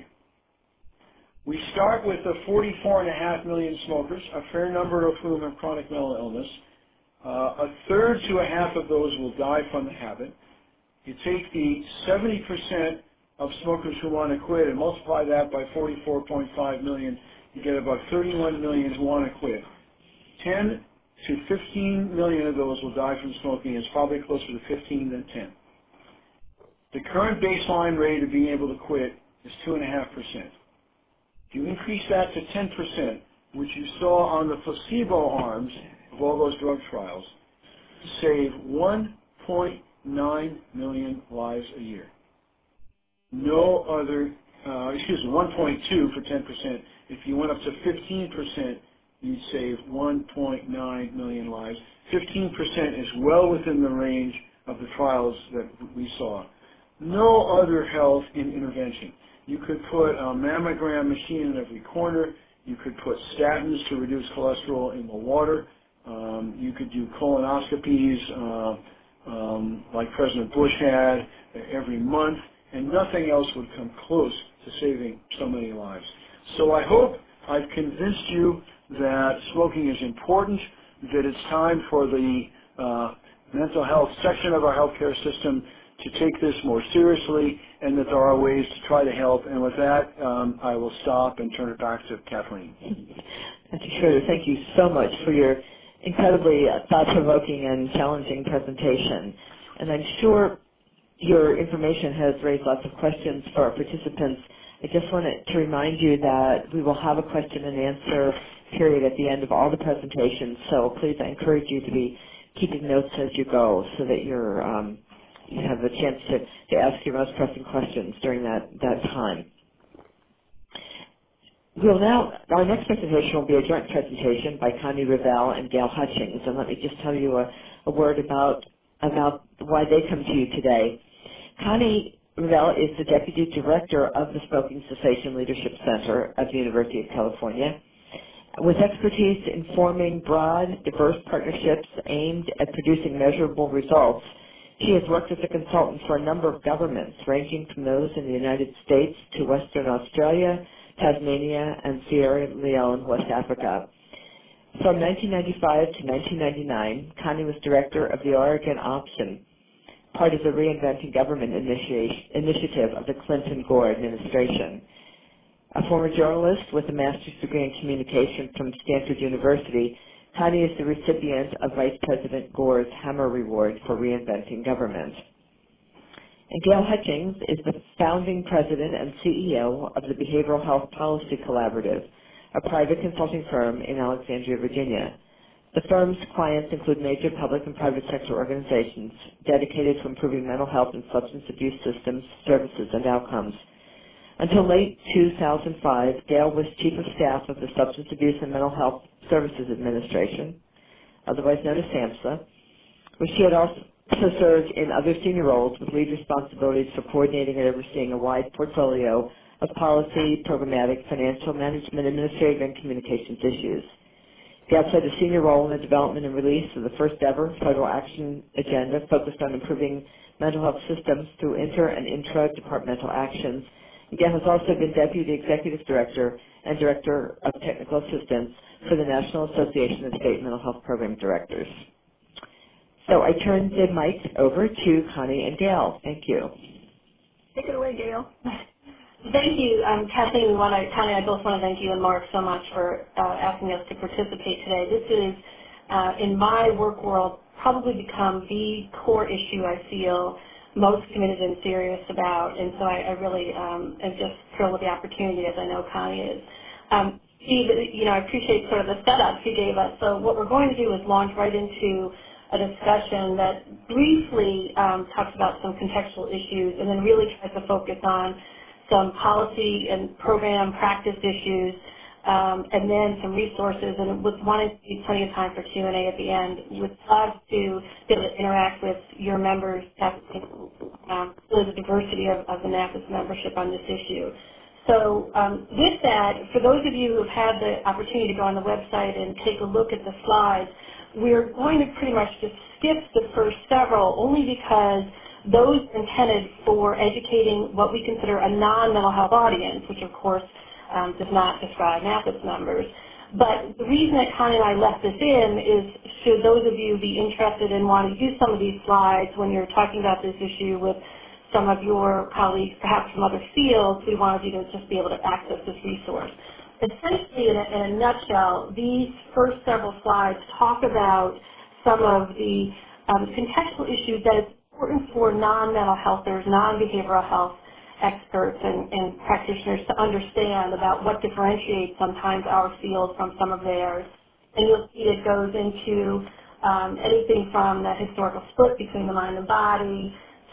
We start with the forty-four point five million smokers, a fair number of whom have chronic mental illness. Uh, a third to a half of those will die from the habit. You take the seventy percent of smokers who want to quit and multiply that by forty-four point five million, you get about thirty-one million who want to quit. ten to fifteen million of those will die from smoking. It's probably closer to fifteen than ten. The current baseline rate of being able to quit is two point five percent. If you increase that to ten percent, which you saw on the placebo arms of all those drug trials, you save one point nine million lives a year. No other, uh, excuse me, one point two for ten percent. If you went up to fifteen percent, you'd save one point nine million lives. fifteen percent is well within the range of the trials that we saw. No other health in intervention. You could put a mammogram machine in every corner. You could put statins to reduce cholesterol in the water. Um, you could do colonoscopies uh, um, like President Bush had every month, and nothing else would come close to saving so many lives. So I hope I've convinced you that smoking is important, that it's time for the uh, mental health section of our healthcare system to take this more seriously, and that there are ways to try to help. And with that, um, I will stop and turn it back to Kathleen. Doctor Schroeder, thank you so much for your incredibly uh, thought-provoking and challenging presentation. And I'm sure your information has raised lots of questions for our participants. I just wanted to remind you that we will have a question and answer period at the end of all the presentations, so please, I encourage you to be keeping notes as you go so that you're, um, you have a chance to, to ask your most pressing questions during that, that time. We'll now, our next presentation will be a joint presentation by Connie Ravel and Gail Hutchings, and let me just tell you a, a word about, about why they come to you today. Connie Ravel is the Deputy Director of the Smoking Cessation Leadership Center at the University of California. With expertise in forming broad, diverse partnerships aimed at producing measurable results, she has worked as a consultant for a number of governments, ranging from those in the United States to Western Australia, Tasmania, and Sierra Leone, West Africa. From nineteen ninety-five to nineteen ninety-nine, Connie was director of the Oregon Option, part of the Reinventing Government initi- initiative of the Clinton-Gore administration. A former journalist with a master's degree in communication from Stanford University, Connie is the recipient of Vice President Gore's Hammer Award for Reinventing Government. And Gail Hutchings is the founding president and C E O of the Behavioral Health Policy Collaborative, a private consulting firm in Alexandria, Virginia. The firm's clients include major public and private sector organizations dedicated to improving mental health and substance abuse systems, services, and outcomes. Until late two thousand five, Gail was Chief of Staff of the Substance Abuse and Mental Health Services Administration, otherwise known as SAMHSA, where she had also served in other senior roles with lead responsibilities for coordinating and overseeing a wide portfolio of policy, programmatic, financial management, administrative, and communications issues. Gail played a senior role in the development and release of the first ever federal action agenda focused on improving mental health systems through inter- and intra-departmental actions. Gail has also been Deputy Executive Director and Director of Technical Assistance for the National Association of State Mental Health Program Directors. So I turn the mic over to Connie and Gail. Thank you. Take it away, Gail. Thank you, um, Kathleen. We want to, Connie, I both want to thank you and Mark so much for uh, asking us to participate today. This is, uh, in my work world, probably become the core issue I feel most committed and serious about, and so I, I really um, am just thrilled with the opportunity, as I know Connie is. Um, Steve, you know, I appreciate sort of the setup you gave us. So what we're going to do is launch right into a discussion that briefly um, talks about some contextual issues and then really tries to focus on some policy and program practice issues, um, and then some resources, and with wanting to be plenty of time for Q and A at the end. We would love to be able to interact with your members, um, the diversity of, of the NAPIS membership on this issue. So um, with that, for those of you who have had the opportunity to go on the website and take a look at the slides, we're going to pretty much just skip the first several only because those intended for educating what we consider a non-mental health audience, which of course um, does not describe NAPIS members. But the reason that Connie and I left this in is should those of you be interested in wanting to use some of these slides when you're talking about this issue with some of your colleagues, perhaps from other fields, we wanted you to just be able to access this resource. Essentially, in a, in a nutshell, these first several slides talk about some of the um, contextual issues that is important for non-mental healthers, non-behavioral health experts and, and practitioners to understand about what differentiates sometimes our field from some of theirs. And you'll see it goes into um, anything from the historical split between the mind and body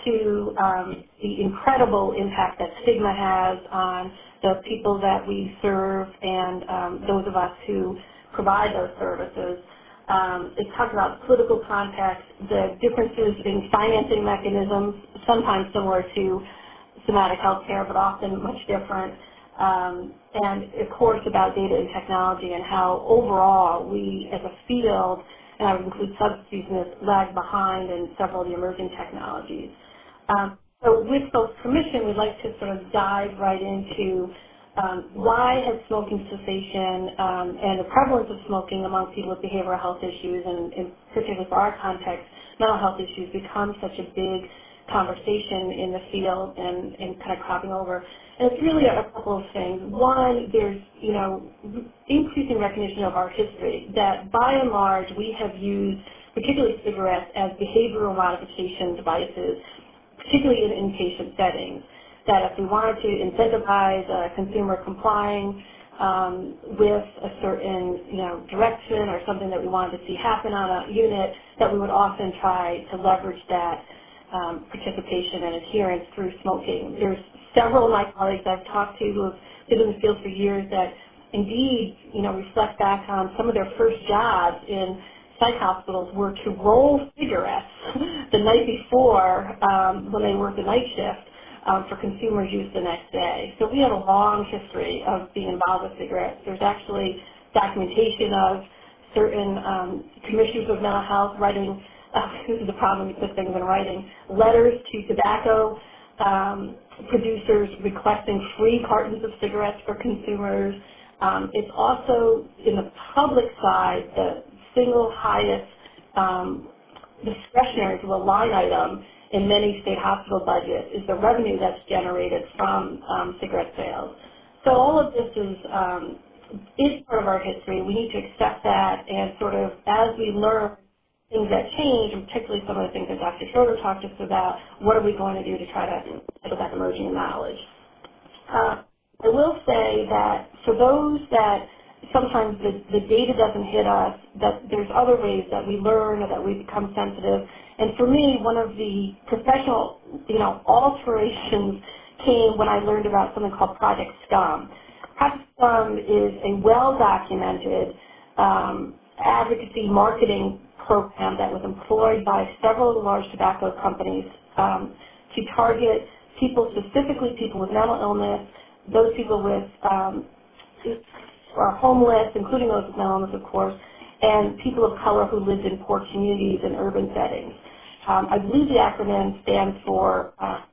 to um, the incredible impact that stigma has on the people that we serve and um, those of us who provide those services. Um, it talks about political context, the differences in financing mechanisms, sometimes similar to somatic health care, but often much different. Um, and, of course, about data and technology and how overall we, as a field, and I would include substance use, lag behind in several of the emerging technologies. Um, so with folks' permission, we'd like to sort of dive right into um, why has smoking cessation um, and the prevalence of smoking among people with behavioral health issues, and, and particularly for our context, mental health issues, become such a big conversation in the field and, and kind of cropping over. And it's really a couple of things. One, there's, you know, increasing recognition of our history that by and large we have used, particularly cigarettes, as behavioral modification devices, particularly in inpatient settings, that if we wanted to incentivize a consumer complying um, with a certain, you know, direction or something that we wanted to see happen on a unit, that we would often try to leverage that um, participation and adherence through smoking. There's several of my colleagues I've talked to who have been in the field for years that indeed, you know, reflect back on some of their first jobs in psych hospitals were to roll cigarettes the night before um, when they worked the night shift um, for consumers' use the next day. So we have a long history of being involved with cigarettes. There's actually documentation of certain um, commissioners of mental health writing, uh, this is the problem, we put things in writing, letters to tobacco um, producers requesting free cartons of cigarettes for consumers. Um, it's also, in the public side, the single highest um, discretionary to a line item in many state hospital budgets is the revenue that's generated from um, cigarette sales. So all of this is um, is part of our history. We need to accept that, and sort of as we learn things that change, and particularly some of the things that Doctor Schroeder talked to us about, what are we going to do to try to get that emerging knowledge? Uh, I will say that for those that sometimes the, the data doesn't hit us, that there's other ways that we learn or that we become sensitive. And for me, one of the professional, you know, alterations came when I learned about something called Project SCUM. Project SCUM is a well-documented um, advocacy marketing program that was employed by several of the large tobacco companies um, to target people, specifically people with mental illness, those people with um, are homeless, including those with mental illness, of course, and people of color who lived in poor communities and urban settings. Um, I believe the acronym stands for uh,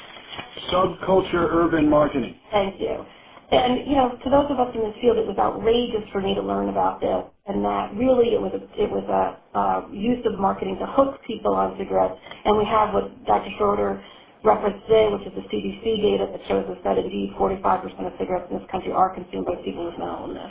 Subculture Urban Marketing. Thank you. And, you know, to those of us in this field, it was outrageous for me to learn about this, and that really it was a, it was a uh, use of marketing to hook people on cigarettes. And we have what Doctor Schroeder referenced today, which is the C D C data that shows us that indeed forty-five percent of cigarettes in this country are consumed by people with mental illness.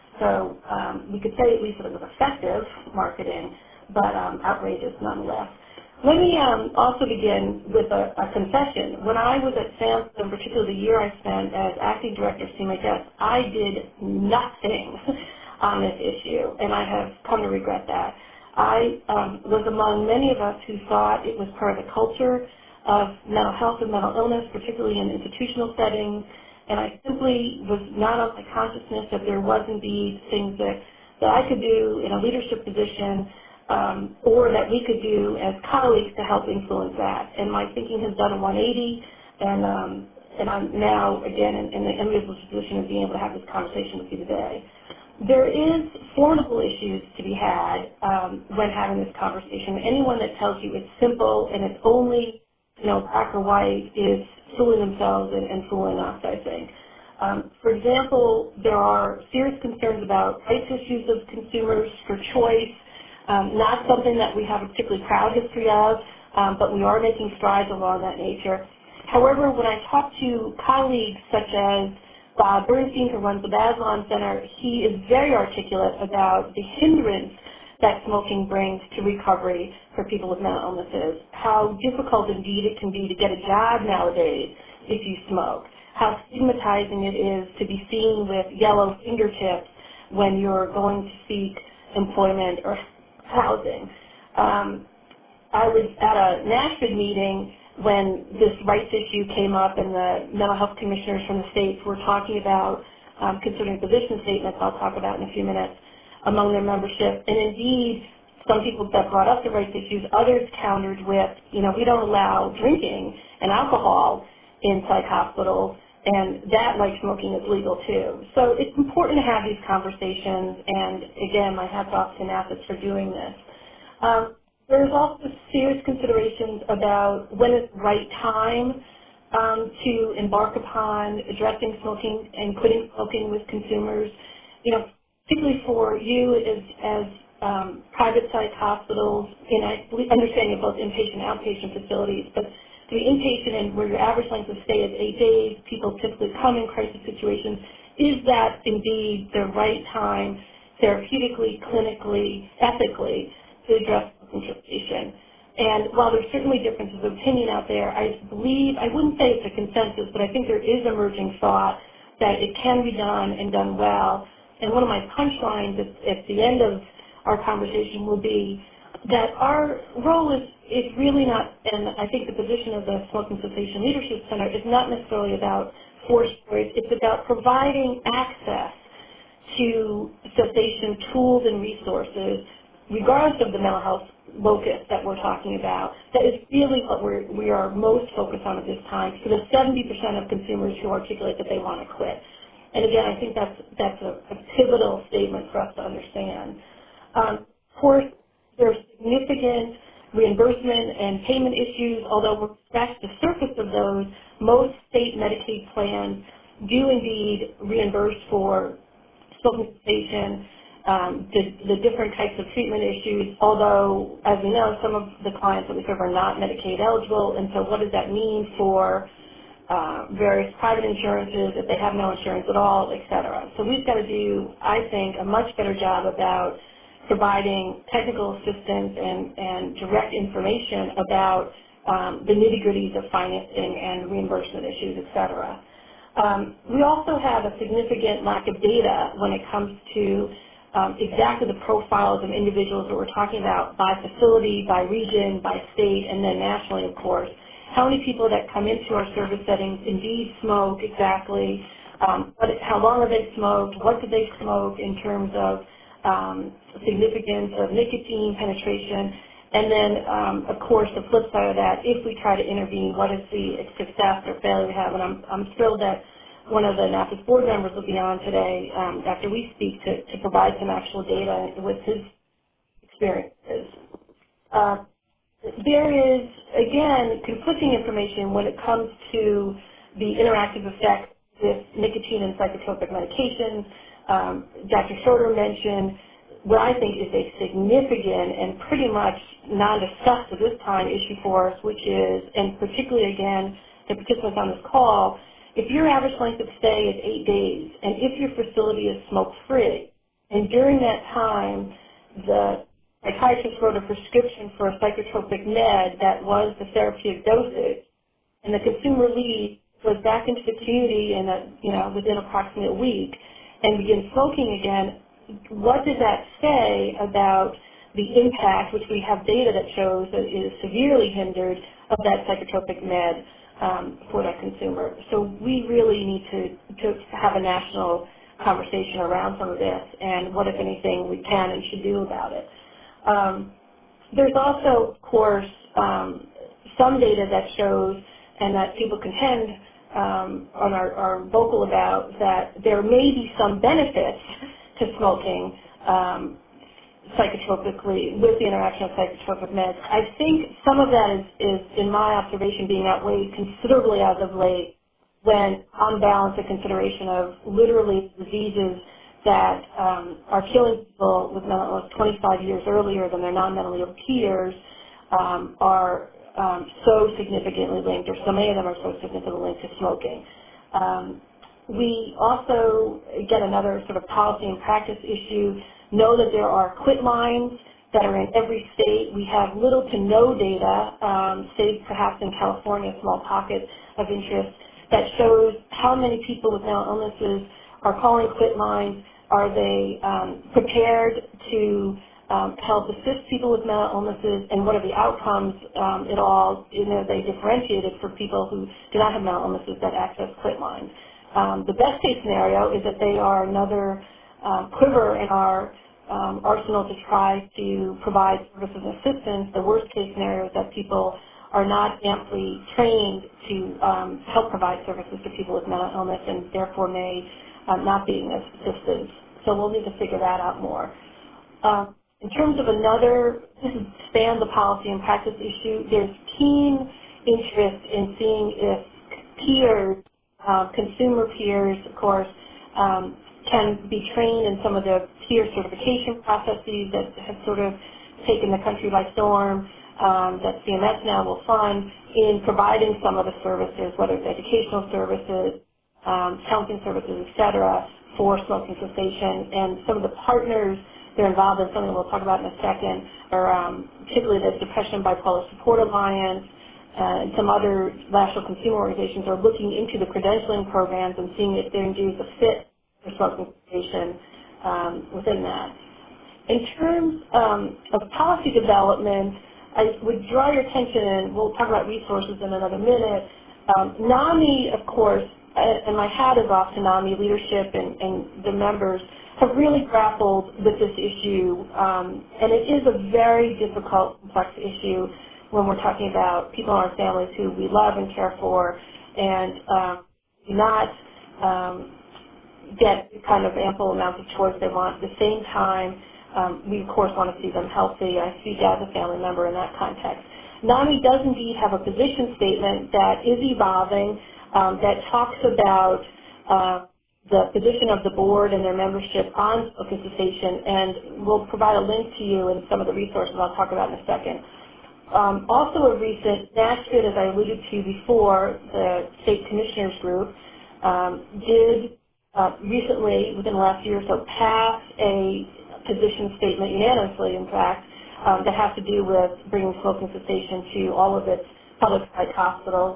So um, we could say at least that it was effective marketing, but um, outrageous nonetheless. Let me um, also begin with a, a confession. When I was at SAMHSA, particularly the year I spent as acting director of C M H S, I did nothing on this issue, and I have come to regret that. I um, was among many of us who thought it was part of the culture of mental health and mental illness, particularly in institutional settings, and I simply was not on my consciousness that there was indeed things that, that I could do in a leadership position um, or that we could do as colleagues to help influence that. And my thinking has done a one eighty, and, um, and I'm now, again, in, in the enviable position of being able to have this conversation with you today. There is formidable issues to be had um, when having this conversation. Anyone that tells you it's simple and it's only, you know, black or white is fooling themselves and, and fooling us, I think. Um, for example, there are serious concerns about rights issues of consumers for choice, um, not something that we have a particularly proud history of, um, but we are making strides along that nature. However, when I talk to colleagues such as Bob Bernstein, who runs the Bazelon Center, he is very articulate about the hindrance that smoking brings to recovery for people with mental illnesses, how difficult indeed it can be to get a job nowadays if you smoke, how stigmatizing it is to be seen with yellow fingertips when you're going to seek employment or housing. Um, I was at a NASHVID meeting when this rights issue came up and the mental health commissioners from the states were talking about um, considering position statements I'll talk about in a few minutes among their membership. And indeed, some people that brought up the rights issues, others countered with, you know, we don't allow drinking and alcohol in psych hospitals, and that, like smoking, is legal too. So it's important to have these conversations, and again, my hats off to NAPIS for doing this. Um, there's also serious considerations about when is the right time um, to embark upon addressing smoking and quitting smoking with consumers. You know, particularly for you as, as um, private psych hospitals, and I understand you have both inpatient and outpatient facilities, but the inpatient and where your average length of stay is eight days, people typically come in crisis situations, is that indeed the right time therapeutically, clinically, ethically to address concentration? And while there's certainly differences of opinion out there, I believe, I wouldn't say it's a consensus, but I think there is emerging thought that it can be done and done well. And one of my punchlines at, at the end of our conversation will be that our role is, is really not, and I think the position of the Smoking Cessation Leadership Center is not necessarily about forced stories, it's about providing access to cessation tools and resources, regardless of the mental health locus that we're talking about. That is really what we're, we are most focused on at this time for the seventy percent of consumers who articulate that they want to quit. And again, I think that's, that's a, a pivotal statement for us to understand. Um, of course, there's significant reimbursement and payment issues, although we'll scratch the surface of those. Most state Medicaid plans do indeed reimburse for smoking cessation, um, the, the different types of treatment issues, although, as we know, some of the clients that we serve are not Medicaid eligible, and so what does that mean for uh, various private insurances, if they have no insurance at all, et cetera. So we've got to do, I think, a much better job about providing technical assistance and, and direct information about um, the nitty-gritties of financing and reimbursement issues, et cetera. Um, we also have a significant lack of data when it comes to um, exactly the profiles of individuals that we're talking about by facility, by region, by state, and then nationally, of course. How many people that come into our service settings indeed smoke exactly, um, what, how long have they smoked, what did they smoke in terms of um, significance of nicotine penetration, and then, um, of course, the flip side of that, if we try to intervene, what is the success or failure we have? And I'm, I'm thrilled that one of the NAPIS board members will be on today um, after we speak to, to provide some actual data with his experiences. Uh, there is, again, conflicting information when it comes to the interactive effects with nicotine and psychotropic medications. Um, Doctor Schroeder mentioned what I think is a significant and pretty much non-discussed at this time issue for us, which is, and particularly again, the participants on this call, if your average length of stay is eight days, and if your facility is smoke-free, and during that time, the psychiatrist wrote a prescription for a psychotropic med that was the therapeutic dosage, and the consumer lead goes back into the community in a, you know, within approximately a week and begins smoking again, what does that say about the impact, which we have data that shows that it is severely hindered, of that psychotropic med um, for that consumer? So we really need to, to have a national conversation around some of this and what, if anything, we can and should do about it. Um, there's also, of course, um, some data that shows and that people contend um, and are, are vocal about that there may be some benefits to smoking um, psychotropically with the interaction of psychotropic meds. I think some of that is, is, in my observation, being outweighed considerably as of late when on balance a consideration of literally diseases that um, are killing people with mental illness twenty-five years earlier than their non-mentally ill peers um, are um, so significantly linked, or so many of them are so significantly linked to smoking. Um, we also get another sort of policy and practice issue, know that there are quit lines that are in every state. We have little to no data, um, save perhaps in California, a small pocket of interest, that shows how many people with mental illnesses are calling quit lines. Are they um, prepared to um, help assist people with mental illnesses, and what are the outcomes um, at all? You know, they differentiated for people who do not have mental illnesses that access quit lines. Um, the best case scenario is that they are another um, quiver in our um, arsenal to try to provide services and assistance. The worst case scenario is that people are not amply trained to um, help provide services to people with mental illness and therefore may um, not be in assistance. So we'll need to figure that out more. Um, in terms of another, this is span the policy and practice issue, there's keen interest in seeing if peers, uh, consumer peers, of course, um, can be trained in some of the peer certification processes that have sort of taken the country by storm, um, that C M S now will fund in providing some of the services, whether it's educational services, um, counseling services, et cetera, for smoking cessation. And some of the partners they're involved in, something we'll talk about in a second, are um, particularly the Depression and Bipolar Support Alliance, uh, and some other national consumer organizations are looking into the credentialing programs and seeing if there indeed is a fit for smoking cessation um, within that. In terms um, of policy development, I would draw your attention, and we'll talk about resources in another minute. Um, NAMI, of course, uh, and my hat is off to NAMI leadership and, and the members, have really grappled with this issue, um, and it is a very difficult, complex issue when we're talking about people in our families who we love and care for, and um, not um, get kind of ample amounts of choice they want. At the same time, um, we of course want to see them healthy. I speak as a family member in that context. NAMI does indeed have a position statement that is evolving um, that talks about uh, the position of the board and their membership on smoking cessation, and we'll provide a link to you and some of the resources I'll talk about in a second. Um, also of recent, NASFID, as I alluded to before, the State Commissioners Group, um, did uh, recently, within the last year or so, pass a position statement unanimously, in fact, um, that has to do with bringing smoking cessation to all of its public psych hospitals.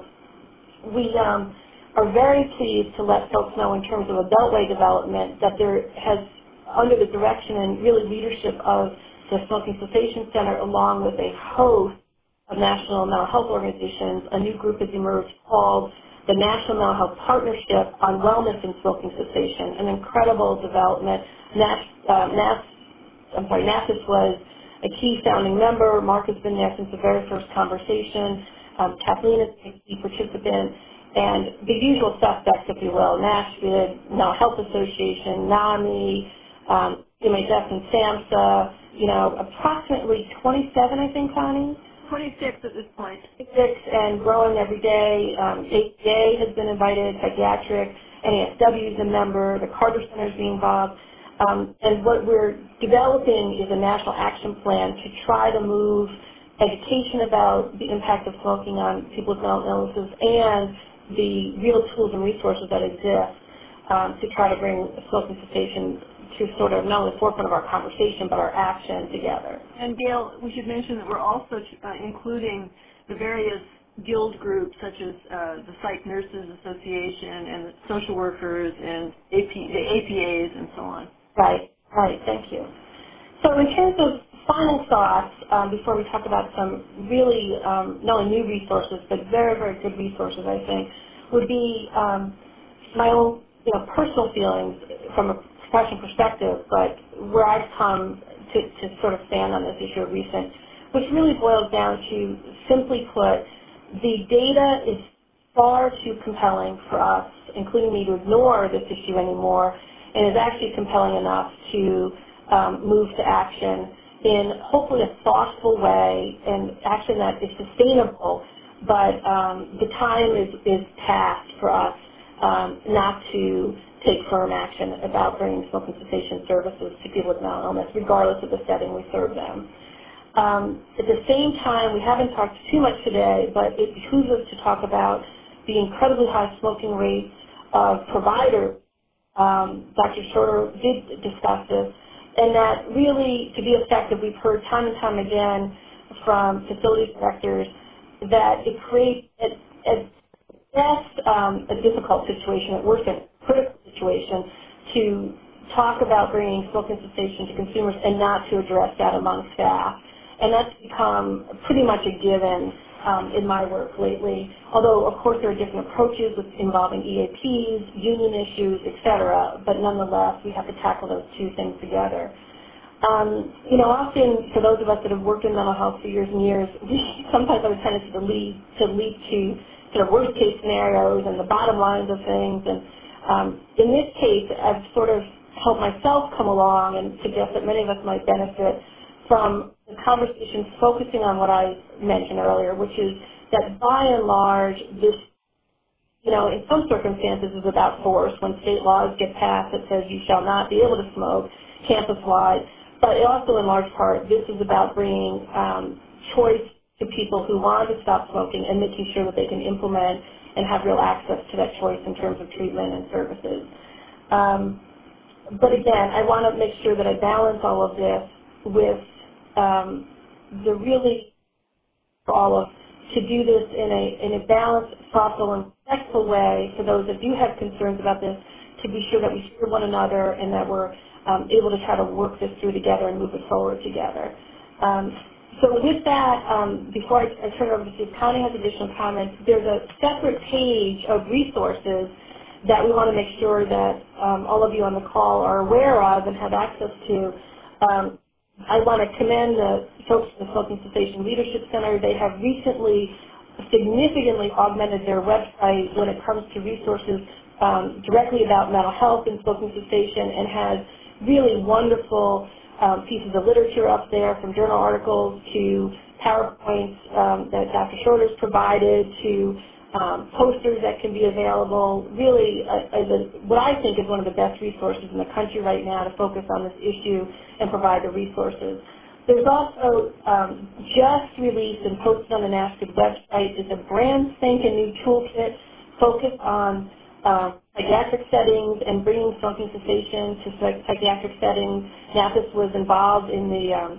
We um, are very pleased to let folks know in terms of a beltway development that there has, under the direction and really leadership of the Smoking Cessation Center, along with a host of national mental health organizations, a new group has emerged called the National Mental Health Partnership on Wellness and Smoking Cessation, an incredible development. NAS, uh, NAS, I'm sorry, NASIS was a key founding member. Mark has been there since the very first conversation. Um, Kathleen is a key participant. And the usual suspects, if you will, NASFID, Mental Health Association, NAMI, um, M H S and SAMHSA, you know, approximately twenty-seven, I think, Connie? twenty-six at this point. twenty-six and growing every day. Um, A P A has been invited, psychiatric, N A S W is a member, the Carter Center is being involved. Um, and what we're developing is a national action plan to try to move education about the impact of smoking on people with mental illnesses and the real tools and resources that exist um, to try to bring smoking cessation to sort of not only the forefront of our conversation but our action together. And Gail, we should mention that we're also uh, including the various guild groups such as uh, the Psych Nurses Association and the social workers and A P, the A P As and so on. Right, right, thank you. So in terms of final thoughts, um, before we talk about some really um, not only new resources, but very, very good resources, I think, would be um, my own you know, personal feelings from a professional perspective, but where I've come to, to sort of stand on this issue of recent, which really boils down to, simply put, the data is far too compelling for us, including me, to ignore this issue anymore, and is actually compelling enough to um, move to action in hopefully a thoughtful way and action that is sustainable, but um, the time is, is past for us um, not to take firm action about bringing smoking cessation services to people with mental illness, regardless of the setting we serve them. Um, at the same time, we haven't talked too much today, but it behooves us to talk about the incredibly high smoking rates of providers. Um, Doctor Schroeder did discuss this, and that really, to be effective, we've heard time and time again from facilities directors that it creates, at, at best, um, a difficult situation, at worst, a critical situation to talk about bringing smoking cessation to consumers and not to address that among staff. And that's become pretty much a given um, in my work lately, although, of course, there are different approaches with involving E A Ps, union issues, et cetera, but nonetheless, we have to tackle those two things together. Um, you know, often for those of us that have worked in mental health for years and years, we sometimes have a tendency to lead to lead to sort of worst case scenarios and the bottom lines of things. And um, in this case, I've sort of helped myself come along and suggest that many of us might benefit from the conversation focusing on what I mentioned earlier, which is that by and large, this, you know, in some circumstances is about force when state laws get passed that says you shall not be able to smoke campus-wide. But also in large part, this is about bringing um, choice to people who want to stop smoking and making sure that they can implement and have real access to that choice in terms of treatment and services. Um, but again, I want to make sure that I balance all of this with um, the really all of to do this in a in a balanced, thoughtful, and respectful way for those that do have concerns about this, to be sure that we hear one another and that we're um, able to try to work this through together and move it forward together. Um, so with that, um, before I, I turn it over to see if Connie has additional comments, there's a separate page of resources that we want to make sure that um, all of you on the call are aware of and have access to. Um, I want to commend the folks at the Smoking Cessation Leadership Center. They have recently significantly augmented their website when it comes to resources um, directly about mental health and smoking cessation and has really wonderful um, pieces of literature up there, from journal articles to PowerPoints um, that Doctor Shorter's provided to um, posters that can be available. Really, uh, is a, what I think is one of the best resources in the country right now to focus on this issue and provide the resources. There's also um, just released and posted on the NASPGHAD website is a brand spanking new toolkit focused on um, psychiatric settings and bringing smoking cessation to psych- psychiatric settings. NAPIS was involved in the um,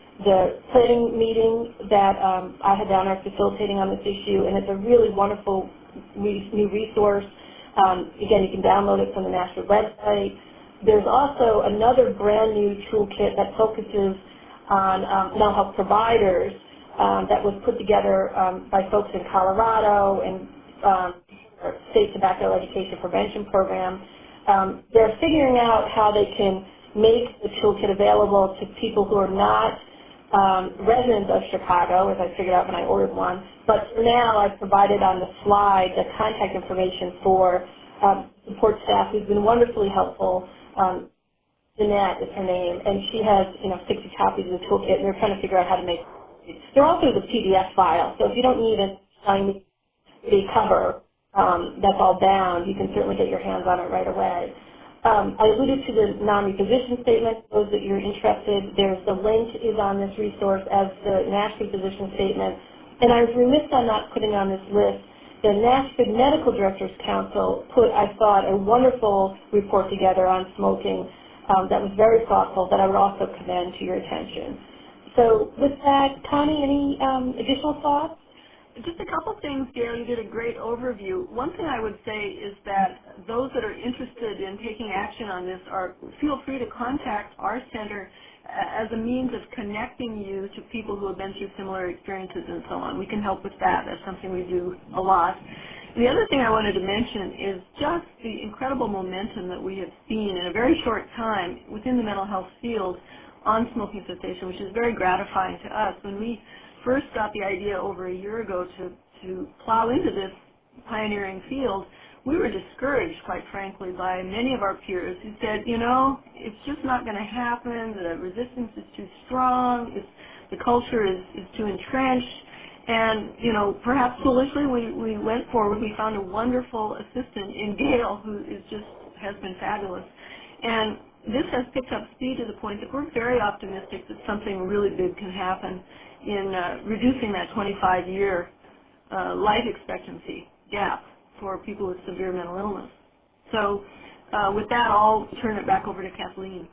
the planning meeting that um, I had down there facilitating on this issue, and it's a really wonderful re- new resource. Um, again, you can download it from the NASPGHAD website. There's also another brand new toolkit that focuses on um, mental health providers um, that was put together um, by folks in Colorado and um, State Tobacco Education Prevention Program. Um, they're figuring out how they can make the toolkit available to people who are not um, residents of Chicago, as I figured out when I ordered one. But for now, I've provided on the slide the contact information for um, support staff who's been wonderfully helpful. Um, Jeanette is her name, and she has, you know, sixty copies of the toolkit, and they're trying to figure out how to make it. They're also the P D F file, so if you don't need a signed the cover um, that's all bound, you can certainly get your hands on it right away. Um, I alluded to the non-reposition statement. Those that you're interested, there's the link is on this resource as the NASPGHAD position statement. And I was remiss on not putting on this list. The NASPGHAD Medical Directors Council put, I thought, a wonderful report together on smoking um, that was very thoughtful that I would also commend to your attention. So with that, Connie, any um, additional thoughts? Just a couple things, Gail. You did a great overview. One thing I would say is that those that are interested in taking action on this are feel free to contact our center as a means of connecting you to people who have been through similar experiences and so on. We can help with that. That's something we do a lot. The other thing I wanted to mention is just the incredible momentum that we have seen in a very short time within the mental health field on smoking cessation, which is very gratifying to us. When we first got the idea over a year ago to, to plow into this pioneering field, we were discouraged, quite frankly, by many of our peers who said, you know, it's just not going to happen, the resistance is too strong, it's, the culture is, is too entrenched, and, you know, perhaps foolishly we, we went forward. We found a wonderful assistant in Gail who is just has been fabulous. And this has picked up speed to the point that we're very optimistic that something really big can happen in uh, reducing that twenty-five year uh, life expectancy gap for people with severe mental illness. So uh, with that, I'll turn it back over to Kathleen.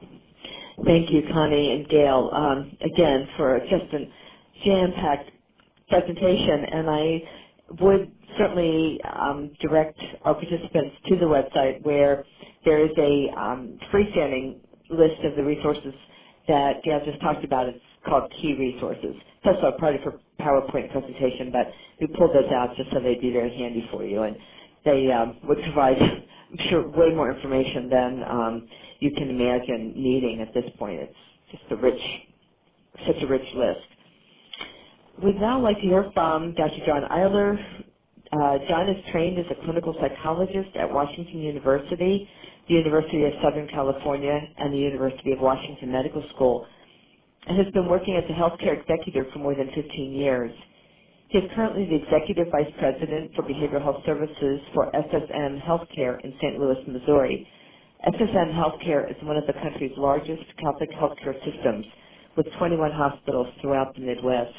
Thank you, Connie and Gail, um, again, for just a jam-packed presentation. And I would certainly um, direct our participants to the website where there is a um, freestanding list of the resources that Gail just talked about. It's called Key Resources. It's also part of her PowerPoint presentation, but we pulled those out just so they'd be very handy for you. And they um, would provide, I'm sure, way more information than um, you can imagine needing at this point. It's just a rich, such a rich list. We'd now like to hear from Doctor John Eiler. Uh, John is trained as a clinical psychologist at Washington University, the University of Southern California, and the University of Washington Medical School, and has been working as a healthcare executive for more than fifteen years. He is currently the Executive Vice President for Behavioral Health Services for S S M Healthcare in Saint Louis, Missouri. S S M Healthcare is one of the country's largest Catholic healthcare systems, with twenty-one hospitals throughout the Midwest.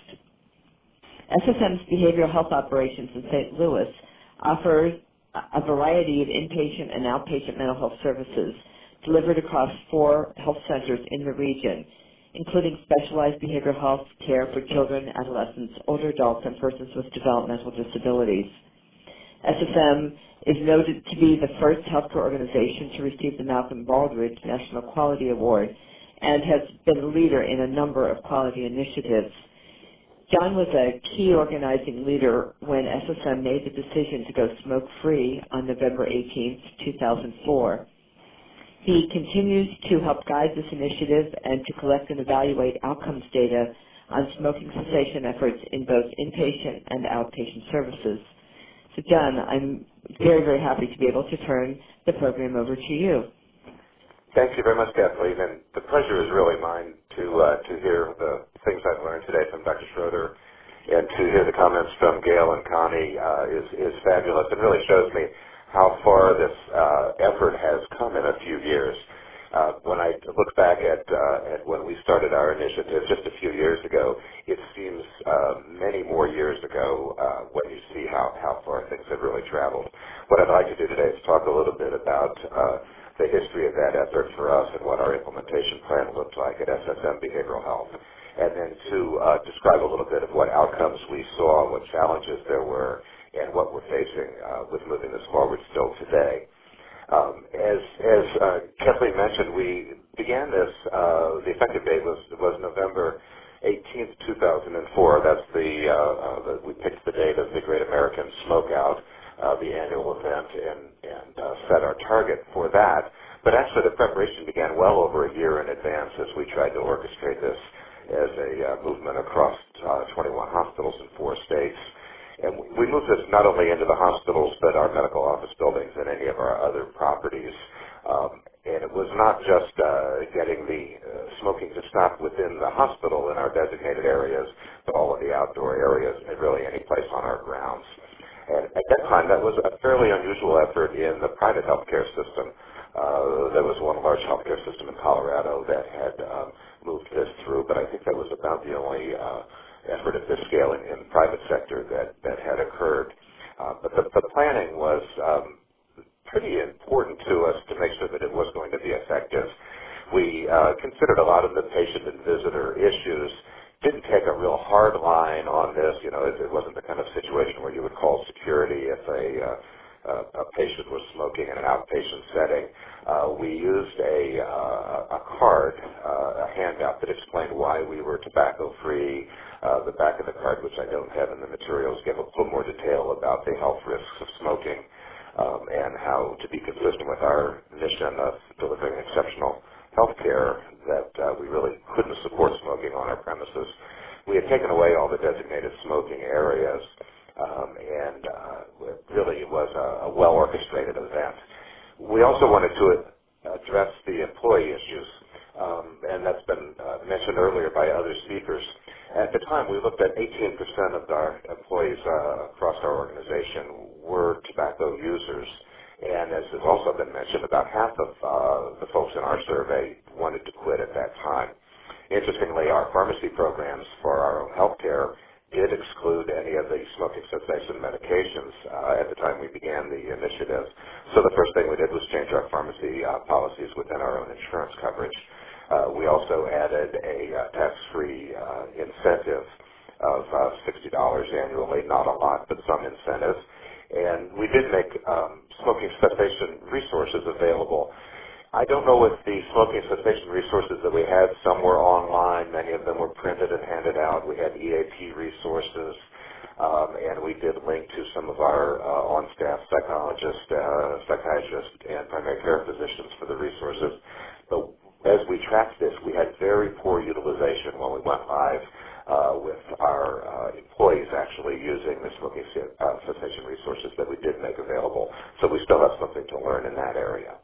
S S M's behavioral health operations in Saint Louis offer a variety of inpatient and outpatient mental health services delivered across four health centers in the region, including specialized behavioral health care for children, adolescents, older adults, and persons with developmental disabilities. S S M is noted to be the first healthcare organization to receive the Malcolm Baldrige National Quality Award and has been a leader in a number of quality initiatives. John was a key organizing leader when S S M made the decision to go smoke-free on November eighteenth, two thousand four. He continues to help guide this initiative and to collect and evaluate outcomes data on smoking cessation efforts in both inpatient and outpatient services. So John, I'm very, very happy to be able to turn the program over to you. Thank you very much, Kathleen, and the pleasure is really mine to uh, to hear the things I've learned today from Doctor Schroeder, and to hear the comments from Gail and Connie uh, is is fabulous. It really shows me how far this uh, effort has come in a few years. Uh, when I look back at uh, at when we started our initiative just a few years ago, it seems uh, many more years ago uh, when you see how how far things have really traveled. What I'd like to do today is talk a little bit about Uh, the history of that effort for us and what our implementation plan looked like at S S M Behavioral Health, and then to uh, describe a little bit of what outcomes we saw, what challenges there were, and what we're facing uh, with moving this forward still today. Um, as as uh, Kathleen mentioned, we began this, uh, the effective date was, was November eighteenth, two thousand four. That's the, uh, uh, the, we picked the date of the Great American Smokeout, uh, the annual event, and, and uh, set our target for that. But actually the preparation began well over a year in advance as we tried to orchestrate this as a uh, movement across uh, twenty-one hospitals in four states. And we moved this not only into the hospitals, but our medical office buildings and any of our other properties. Um, and it was not just uh, getting the uh, smoking to stop within the hospital in our designated areas, but all of the outdoor areas and really any place on our grounds. And at that time, that was a fairly unusual effort in the private healthcare system. Uh, there was one large healthcare system in Colorado that had um, moved this through, but I think that was about the only uh, effort at this scale in, in the private sector that, that had occurred. Uh, but the, the planning was um, pretty important to us to make sure that it was going to be effective. We uh, considered a lot of the patient and visitor issues, didn't take a real hard line on this. You know, it, it wasn't the kind of situation where you would call security if a, uh, a, a patient was smoking in an outpatient setting. Uh, we used a, uh, a card, uh, a handout that explained why we were tobacco-free. Uh, the back of the card, which I don't have in the materials, gave a little more detail about the health risks of smoking um, and how to be consistent with our mission of delivering exceptional health care that uh, we really couldn't support smoking on our premises. We had taken away all the designated smoking areas, um, and uh, it really was a, a well-orchestrated event. We also wanted to address the employee issues, um, and that's been uh, mentioned earlier by other speakers. At the time, we looked at eighteen percent of our employees uh, across our organization were tobacco users. And as has also been mentioned, about half of uh, the folks in our survey wanted to quit at that time. Interestingly, our pharmacy programs for our own health care did exclude any of the smoking cessation medications uh, at the time we began the initiative. So the first thing we did was change our pharmacy uh, policies within our own insurance coverage. Uh, we also added a uh, tax-free uh, incentive of uh, sixty dollars annually, not a lot, but some incentive. And we did make um, smoking cessation resources available. I don't know if the smoking cessation resources that we had, some were online, many of them were printed and handed out. We had E A P resources, um, and we did link to some of our uh, on-staff psychologists, uh, psychiatrists, and primary care physicians for the resources. But as we tracked this, we had very poor utilization when we went live. Uh, with our uh, employees actually using the smoking uh, cessation resources that we did make available. So we still have something to learn in that area.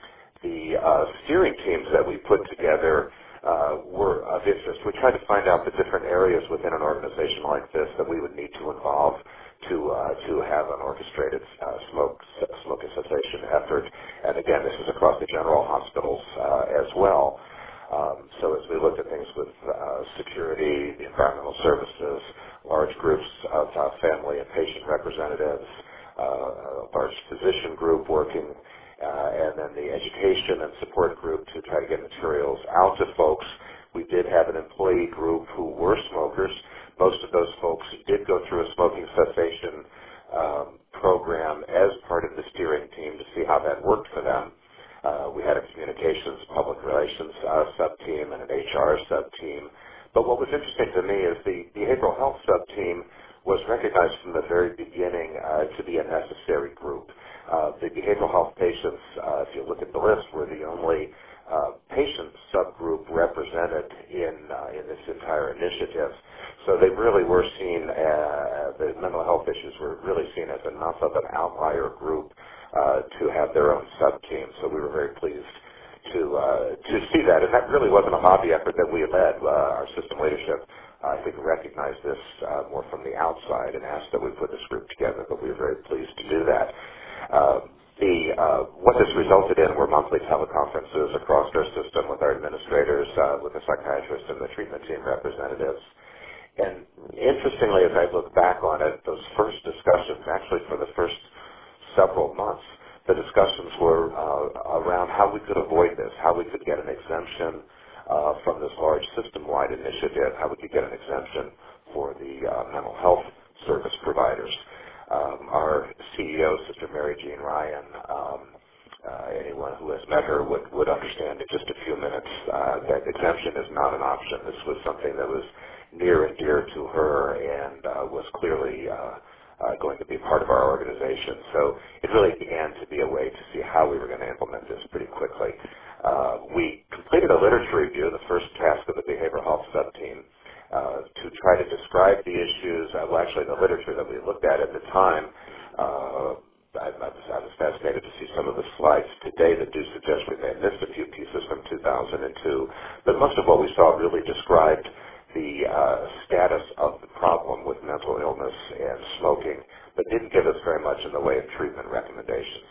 The uh, steering teams that we put together uh, were of interest. We tried to find out the different areas within an organization like this that we would need to involve to uh, to have an orchestrated uh, smoke smoking cessation effort. And again, this is across the general hospitals uh, as well. Um, so as we looked at things with uh, security, the environmental services, large groups of uh, family and patient representatives, uh, a large physician group working, uh, and then the education and support group to try to get materials out to folks. We did have an employee group who were smokers. Most of those folks did go through a smoking cessation um, program as part of the steering team to see how that worked for them. Uh, we had a communications, public relations uh, sub-team and an H R sub-team. But what was interesting to me is the behavioral health sub-team was recognized from the very beginning uh, to be a necessary group. Uh, the behavioral health patients, uh, if you look at the list, were the only uh, patient subgroup represented in uh, in this entire initiative. So they really were seen, uh, the mental health issues were really seen as enough of an outlier group uh, to have their own sub-team. So we were very pleased to uh, to see that. And that really wasn't a lobby effort that we led. Uh, our system leadership, uh, I think, recognized this uh, more from the outside and asked that we put this group together, but we were very pleased to do that. Uh, the, uh, what this resulted in were monthly teleconferences across our system with our administrators, uh, with the psychiatrists and the treatment team representatives. And interestingly, as I look back on it, those first discussions, actually for the first several months, the discussions were uh, around how we could avoid this, how we could get an exemption uh, from this large system-wide initiative, how we could get an exemption for the uh, mental health service providers. Um, our C E O, Sister Mary Jean Ryan, um, uh, anyone who has met her would, would understand in just a few minutes uh, that exemption is not an option. This was something that was near and dear to her and uh, was clearly uh, uh, going to be part of our organization. So it really began to be a way to see how we were going to implement this pretty quickly. Uh, we completed a literature review, the first task of the behavioral health sub-team, uh, to try to describe the issues. Uh, well, actually, the literature that we looked at at the time, uh, I, I, was, I was fascinated to see some of the slides today that do suggest we may have missed a few pieces from two thousand two, but most of what we saw really described the uh, status of the problem with mental illness and smoking, but didn't give us very much in the way of treatment recommendations.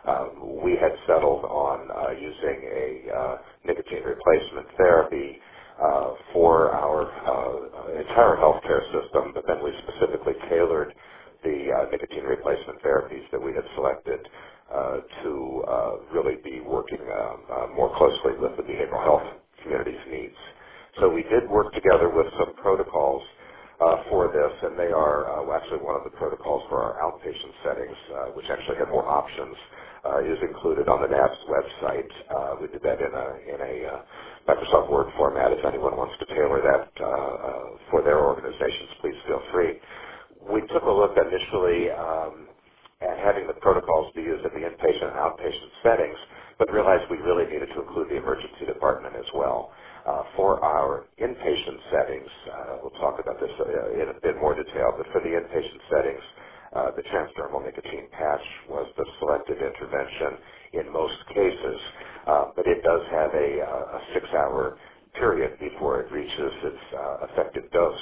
Um, we had settled on uh, using a uh, nicotine replacement therapy uh, for our uh, entire healthcare system, but then we specifically tailored the uh, nicotine replacement therapies that we had selected uh, to uh, really be working um, uh, more closely with the behavioral health community's needs. So we did work together with some protocols uh, for this, and they are uh, well, actually one of the protocols for our outpatient settings, uh, which actually have more options, uh, is included on the N A B S website. Uh, we did that in a, in a uh, Microsoft Word format. If anyone wants to tailor that uh, uh, for their organizations, please feel free. We took a look initially um, at having the protocols be used in the inpatient and outpatient settings, but realized we really needed to include the emergency department as well. Uh, for our inpatient settings, uh, we'll talk about this uh, in a bit more detail, but for the inpatient settings, uh, the transdermal nicotine patch was the selected intervention in most cases, uh, but it does have a, uh, a six-hour period before it reaches its uh, effective dose.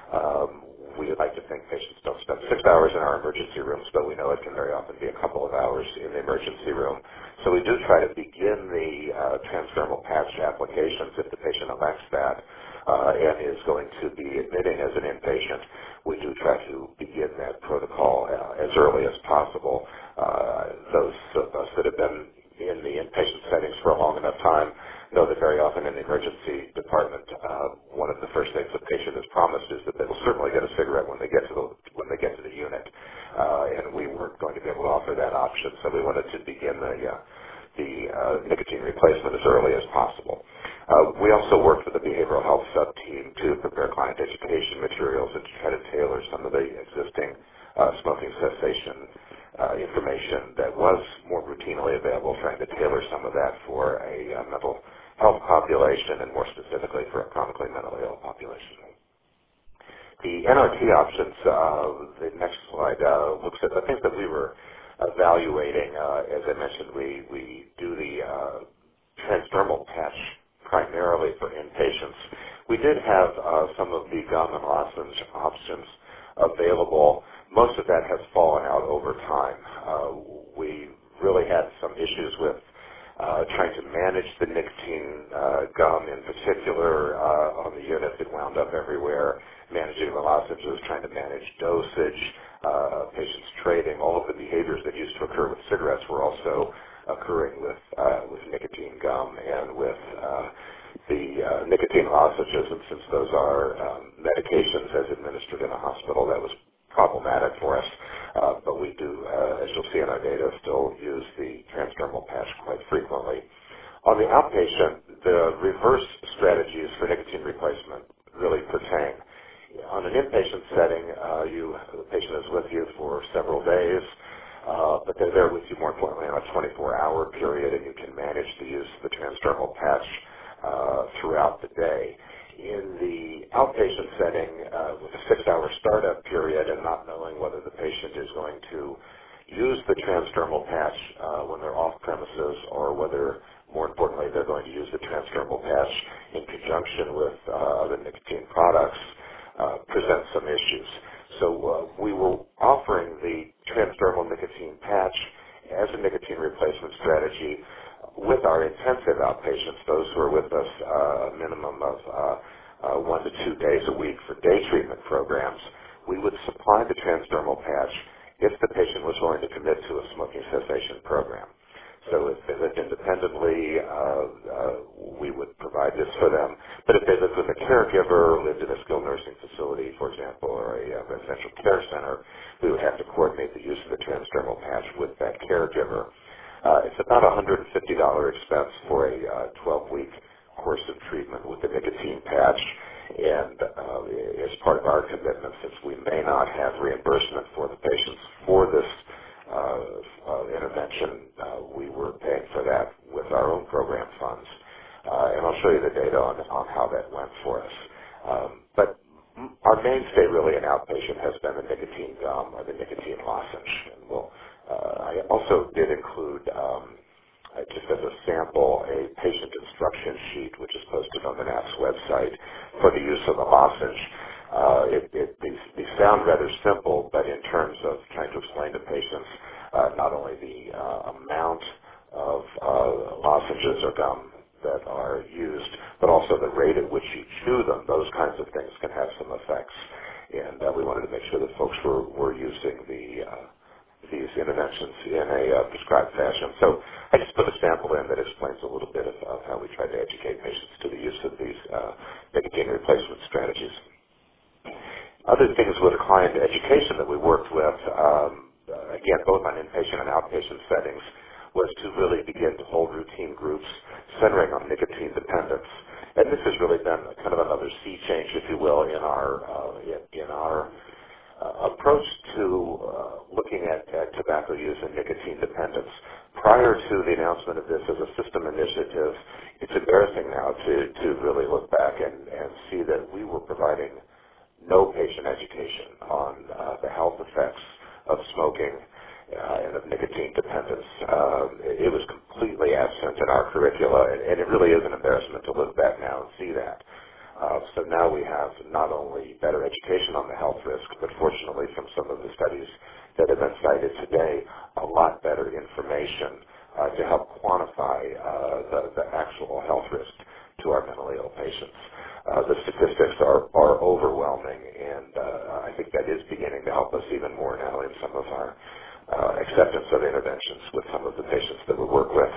Um, we would like to think patients don't spend six hours in our emergency rooms, but we know it can very often be a couple of hours in the emergency room. So we do try to begin the uh, transdermal patch applications if the patient elects that uh, and is going to be admitting as an inpatient. We do try to begin that protocol uh, as early as possible. Uh, those of us that have been in the inpatient settings for a long enough time know that very often in the emergency department, uh, one of the first things the patient is promised is that they will certainly get a cigarette when they get to the when they get to the unit, uh, and we weren't going to be able to offer that option, so we wanted to begin the uh, the uh, nicotine replacement as early as possible. Uh, we also worked with the behavioral health sub-team to prepare client education materials and to try to tailor some of the existing uh, smoking cessation uh, information that was more routinely available, trying to tailor some of that for a uh, mental health population and more specifically for a chronically mentally ill population. The N R T options, uh, the next slide uh, looks at the things that we were evaluating. Uh, as I mentioned, we, we do the uh, transdermal patch primarily for inpatients. We did have uh, some of the gum and lozenge options available. Most of that has fallen out over time. Uh, we really had some issues with uh, trying to manage the nicotine uh, gum in particular uh, on the unit. It wound up everywhere. Managing the lozenges, trying to manage dosage, uh, patients trading, all of the behaviors that used to occur with cigarettes were also occurring with uh, with nicotine gum and with uh, the uh, nicotine lozenges. And since those are um, medications as administered in a hospital, that was problematic for us. Uh, but we do, uh, as you'll see in our data, still use the transdermal patch quite frequently. On the outpatient, the reverse strategies for nicotine replacement really pertain. On an inpatient setting, uh, you, the patient is with you for several days. uh, but they're there with you more importantly on a twenty-four hour period, and you can manage the use of the transdermal patch uh, throughout the day. In the outpatient setting, uh, with a six hour startup period and not knowing whether the patient is going to use the transdermal patch uh, when they're off premises or whether, more importantly, they're going to use the transdermal patch in conjunction with uh, other nicotine products, uh, presents some issues. So uh, we were offering the transdermal nicotine patch as a nicotine replacement strategy with our intensive outpatients, those who are with us uh, a minimum of uh, uh, one to two days a week for day treatment programs. We would supply the transdermal patch if the patient was willing to commit to a smoking cessation program. So if they lived independently, uh, uh, we would provide this for them. But if they lived with a caregiver, lived in a skilled nursing facility, for example, or a uh, residential care center, we would have to coordinate the use of the transdermal patch with that caregiver. Uh, it's about a one hundred fifty dollars expense for a uh, twelve week course of treatment with the nicotine patch. And uh, as part of our commitment, since we may not have reimbursement for the patients for this uh, uh, intervention, uh, we were paying for that with our own program funds. Uh, and I'll show you the data on, on how that went for us. Um, but our mainstay really in outpatient has been the nicotine gum or the nicotine lozenge. And we'll, uh, I also did include um, Uh, just as a sample, a patient instruction sheet, which is posted on the N A P S website for the use of the lozenge. Uh, it, it, these, these sound rather simple, but in terms of trying to explain to patients uh, not only the uh, amount of uh, lozenges or gum that are used, but also the rate at which you chew them, those kinds of things can have some effects. And uh, we wanted to make sure that folks were, were using the uh, these interventions in a uh, prescribed fashion. So I just put a sample in that explains a little bit of, of how we try to educate patients to the use of these uh, nicotine replacement strategies. Other things with client education that we worked with, um, uh, again, both on inpatient and outpatient settings, was to really begin to hold routine groups centering on nicotine dependence. And this has really been kind of another sea change, if you will, in our uh, in, in our uh, approach to uh, looking at, at tobacco use and nicotine dependence. Prior to the announcement of this as a system initiative, it's embarrassing now to, to really look back and, and see that we were providing no patient education on uh, the health effects of smoking uh, and of nicotine dependence. Um, it was completely absent in our curricula, and, and it really is an embarrassment to look back now and see that. Uh, so now we have not only better education on the health risk, but fortunately from some of the studies that have been cited today, a lot better information uh, to help quantify uh, the, the actual health risk to our mentally ill patients. Uh, the statistics are, are overwhelming, and uh, I think that is beginning to help us even more now in some of our uh, acceptance of interventions with some of the patients that we work with.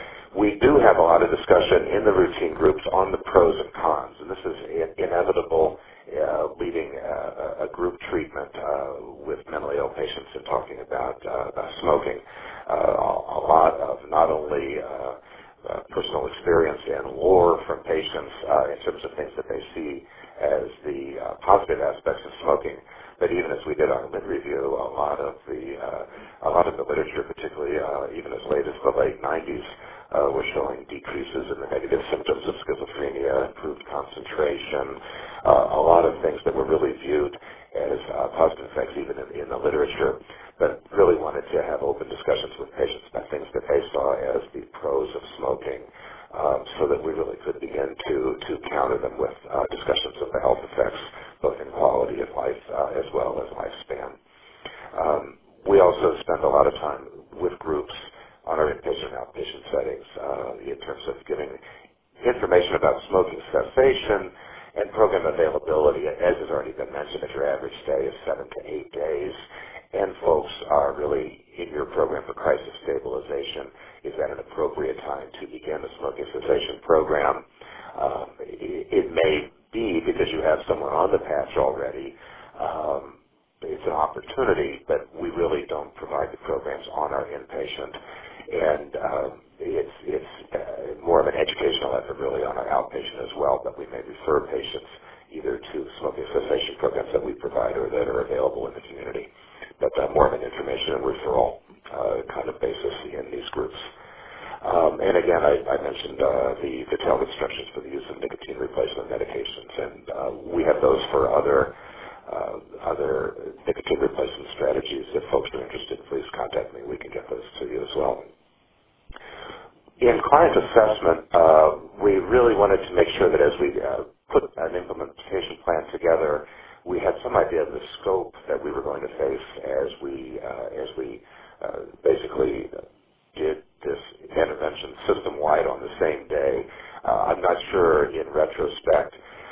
We do have a lot of discussion in the routine groups on the pros and cons, and this is inevitable uh, leading uh, a group treatment uh, with mentally ill patients and talking about, uh, about smoking. Uh, a lot of not only uh, uh, personal experience and lore from patients uh, in terms of things that they see as the uh, positive aspects of smoking, but even as we did our mid review, a lot of the uh, a lot of the literature, particularly uh, even as late as the late nineties, uh, were showing decreases in the negative symptoms of schizophrenia, improved concentration, uh, a lot of things that were really viewed as uh, positive effects even in, in the literature, but really wanted to have open discussions with patients about things that they saw as the pros of smoking, uh, so that we really could begin to, to counter them with uh, discussions of the health effects, both in quality of life uh, as well as lifespan. Um, we also spend a lot of time with groups on our inpatient and outpatient settings uh, in terms of giving information about smoking cessation and program availability. As has already been mentioned, if your average stay is seven to eight days, and folks are really in your program for crisis stabilization, is that an appropriate time to begin a smoking cessation program? Um, it, it may be because you have someone on the patch already. Um, it's an opportunity, but we really don't provide the programs on our inpatient. And um, it's, it's uh, more of an educational effort really on our outpatient as well, but we may refer patients either to smoking cessation programs that we provide or that are available in the community, but uh, more of an information and referral. uh, kind of basis in these groups. Um, and again, I, I mentioned uh, the detailed instructions for the use of nicotine replacement medications, and uh, we have those for other uh, other nicotine replacement strategies. If folks are interested, please contact me. We can get those to you as well. In client assessment, uh, we really wanted to make sure that as we uh, put an implementation plan together, we had some idea of the scope that we were going to face as we uh, as we uh, basically did this intervention system-wide on the same day. Uh, I'm not sure in retrospect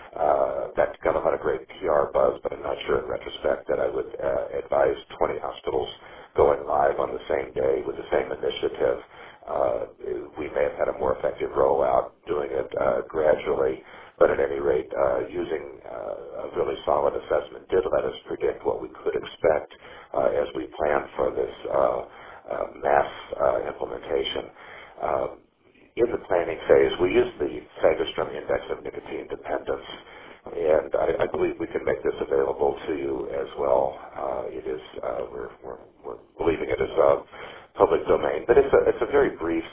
uh, that got a lot of great P R buzz, but I'm not sure in retrospect that I would uh, advise twenty hospitals going live on the same day with the same initiative. Uh, we may have had a more effective rollout doing it uh, gradually, but at any rate, uh, using uh, a really solid assessment did let us predict what we could expect uh, as we planned for this uh, uh, mass uh, implementation. Um, in the planning phase, we used the Fagerstrom Index of Nicotine Dependence, and I, I believe we can make this available to you as well. Uh, it is, uh, we're, we're, we're believing it is uh, public domain, but it's a, it's a very brief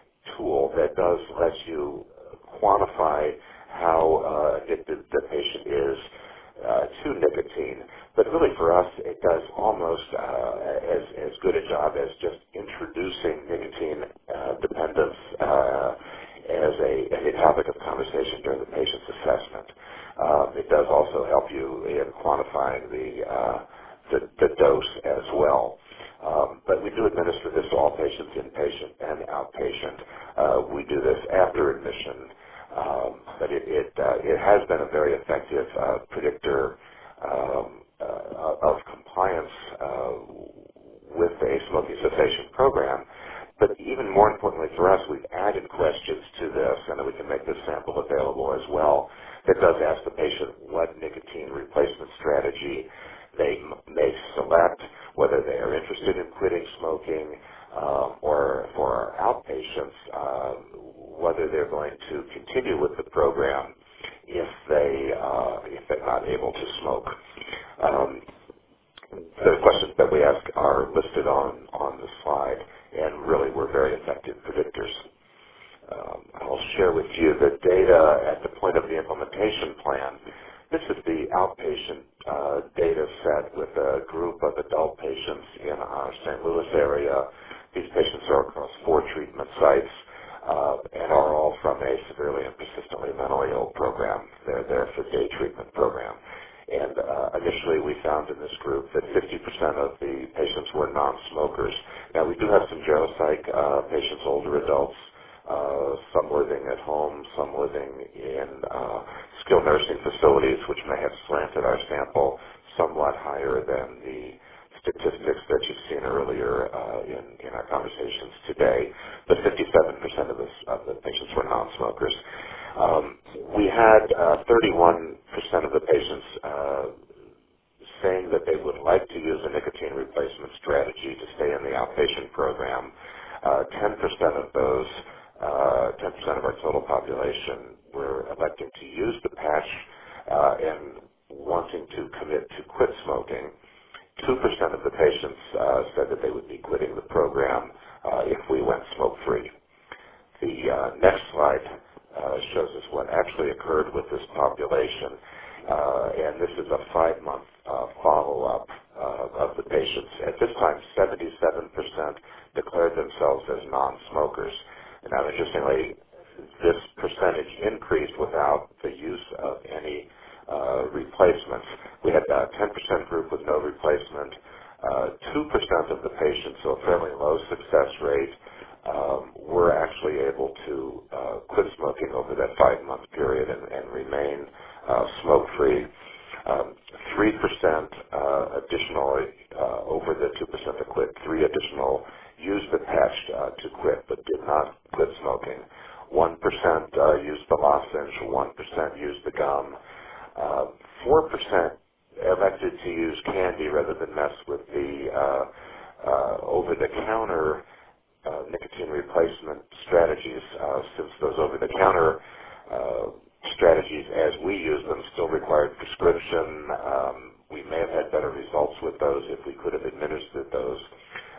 tool that does let you quantify how uh, addicted the patient is uh, to nicotine. But really for us, it does almost uh, as, as good a job as just introducing nicotine uh, dependence uh, as, a, as a topic of conversation during the patient's assessment. Um, it does also help you in quantifying the, uh, the, the dose as well. Um, but we do administer this to all patients, inpatient and outpatient. Uh, we do this after admission, um, but it, it, uh, it has been a very effective uh, predictor um, uh, of compliance uh, with the smoking cessation program. But even more importantly for us, we've added questions to this, and we can make this sample available as well, that does ask the patient what nicotine replacement strategy they m- may select, whether they are interested in quitting smoking, um, or for our outpatients, um, whether they're going to continue with the program if they uh, if they're not able to smoke. Um, the questions that we ask are listed on on the slide, and really were very effective predictors. Um, I'll share with you the data at the point of the implementation plan. This is the outpatient uh, data set with a group of adult patients in our Saint Louis area. These patients are across four treatment sites uh, and are all from a severely and persistently mentally ill program. They're there for day treatment program. And uh, initially we found in this group that fifty percent of the patients were non-smokers. Now we do have some geropsych uh, patients, older adults, uh, some living at home, some living in uh, skilled nursing facilities, which may have slanted our sample somewhat higher than the statistics that you've seen earlier uh, in, in our conversations today. But fifty-seven percent of, this, of the patients were non-smokers. Um, we had uh, thirty-one percent of the patients uh, saying that they would like to use a nicotine replacement strategy to stay in the outpatient program. Uh, ten percent of those, uh, ten percent of our total population were electing to use the patch uh, and wanting to commit to quit smoking. two percent of the patients uh, said that they would be quitting the program uh, if we went smoke-free. The uh, next slide uh, shows us what actually occurred with this population, uh, and this is a five-month uh, follow-up uh, of the patients. At this time, seventy-seven percent declared themselves as non-smokers. And now, interestingly, this percentage increased without the use of any uh, replacements. We had a ten percent group with no replacement, uh, two percent of the patients, so a fairly low success rate, um, were actually able to uh, quit smoking over that five-month period and, and remain uh, smoke-free. Um, three percent uh, additional uh, over the two percent that quit, three additional used the patch uh, to quit but did not quit smoking. one percent uh, used the lozenge, one percent used the gum. Uh, four percent elected to use candy rather than mess with the uh, uh, over-the-counter uh, nicotine replacement strategies, uh, since those over-the-counter uh, strategies, as we use them, still required prescription. Um, we may have had better results with those if we could have administered those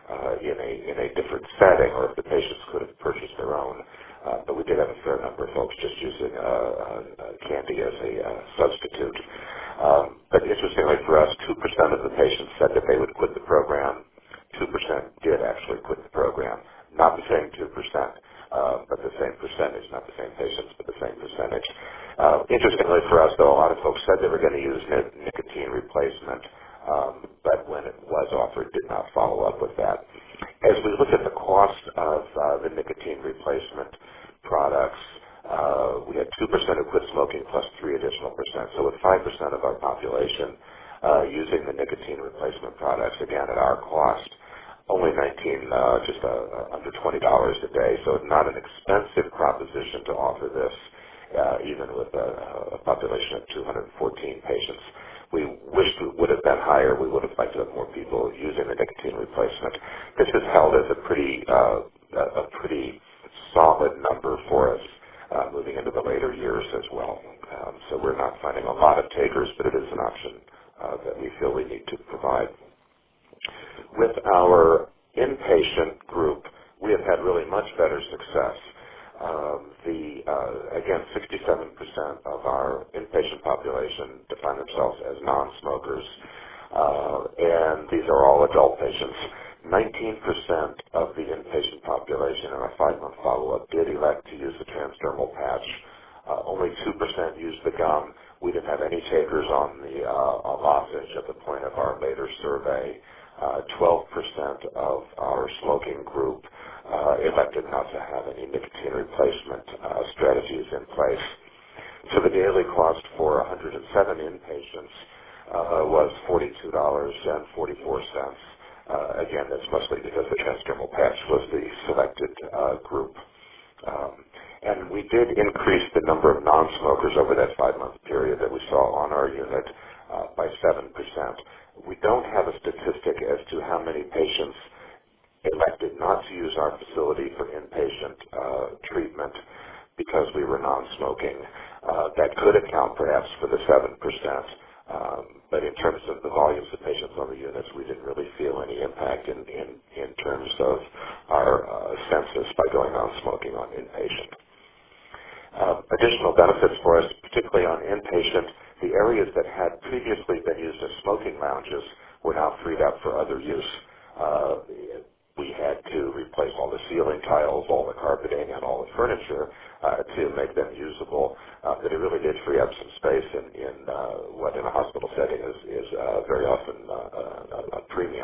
uh, in a in a different setting, or if the patients could have purchased their own. Uh, but we did have a fair number of folks just using uh, uh, candy as a uh, substitute. Um, but interestingly for us, two percent of the patients said that they would quit the program. two percent did actually quit the program. Not the same two percent, uh, but the same percentage, not the same patients, but the same percentage. Uh, interestingly for us, though, a lot of folks said they were going to use nic- nicotine replacement, um, but when it was offered, did not follow up with that. As we look at the cost of uh, the nicotine replacement products, uh, we had two percent who quit smoking plus three additional percent. So with five percent of our population uh, using the nicotine replacement products, again, at our cost, only nineteen, uh, just uh, under twenty dollars a day. So not an expensive proposition to offer this, uh, even with a, a population of two hundred fourteen patients. We wished it would have been higher. We would have liked to have more people using the nicotine replacement. This is held as a pretty, uh, a a pretty solid number for us uh, moving into the later years as well. Um, so we're not finding a lot of takers, but it is an option uh, that we feel we need to provide. With our inpatient group, we have had really much better success. Um, the uh, again, sixty-seven percent of our inpatient population define themselves as non-smokers, uh, and these are all adult patients. nineteen percent of the inpatient population in our five-month follow-up did elect to use the transdermal patch. Uh, only two percent used the gum. We didn't have any takers on the uh, lozenge at the point of our later survey. Uh, twelve percent of our smoking group uh, elected not to have any nicotine replacement uh, strategies in place. So the daily cost for one hundred seven inpatients uh, was forty-two dollars and forty-four cents. Uh, again, that's mostly because the transdermal patch was the selected uh, group. Um, and we did increase the number of non-smokers over that five-month period that we saw on our unit uh, by seven percent. We don't have a statistic as to how many patients elected not to use our facility for inpatient uh, treatment because we were non-smoking. Uh, that could account perhaps for the seven percent. Um, but in terms of the volumes of patients on the units, we didn't really feel any impact in, in, in terms of our uh, census by going on smoking on inpatient. Uh, additional benefits for us, particularly on inpatient, the areas that had previously been used as smoking lounges were now freed up for other use. Uh, we had to replace all the ceiling tiles, all the carpeting, and all the furniture uh, to make them usable. Uh, but it really did free up some space in, in uh, what in a hospital setting is, is uh, very often uh, a, a premium.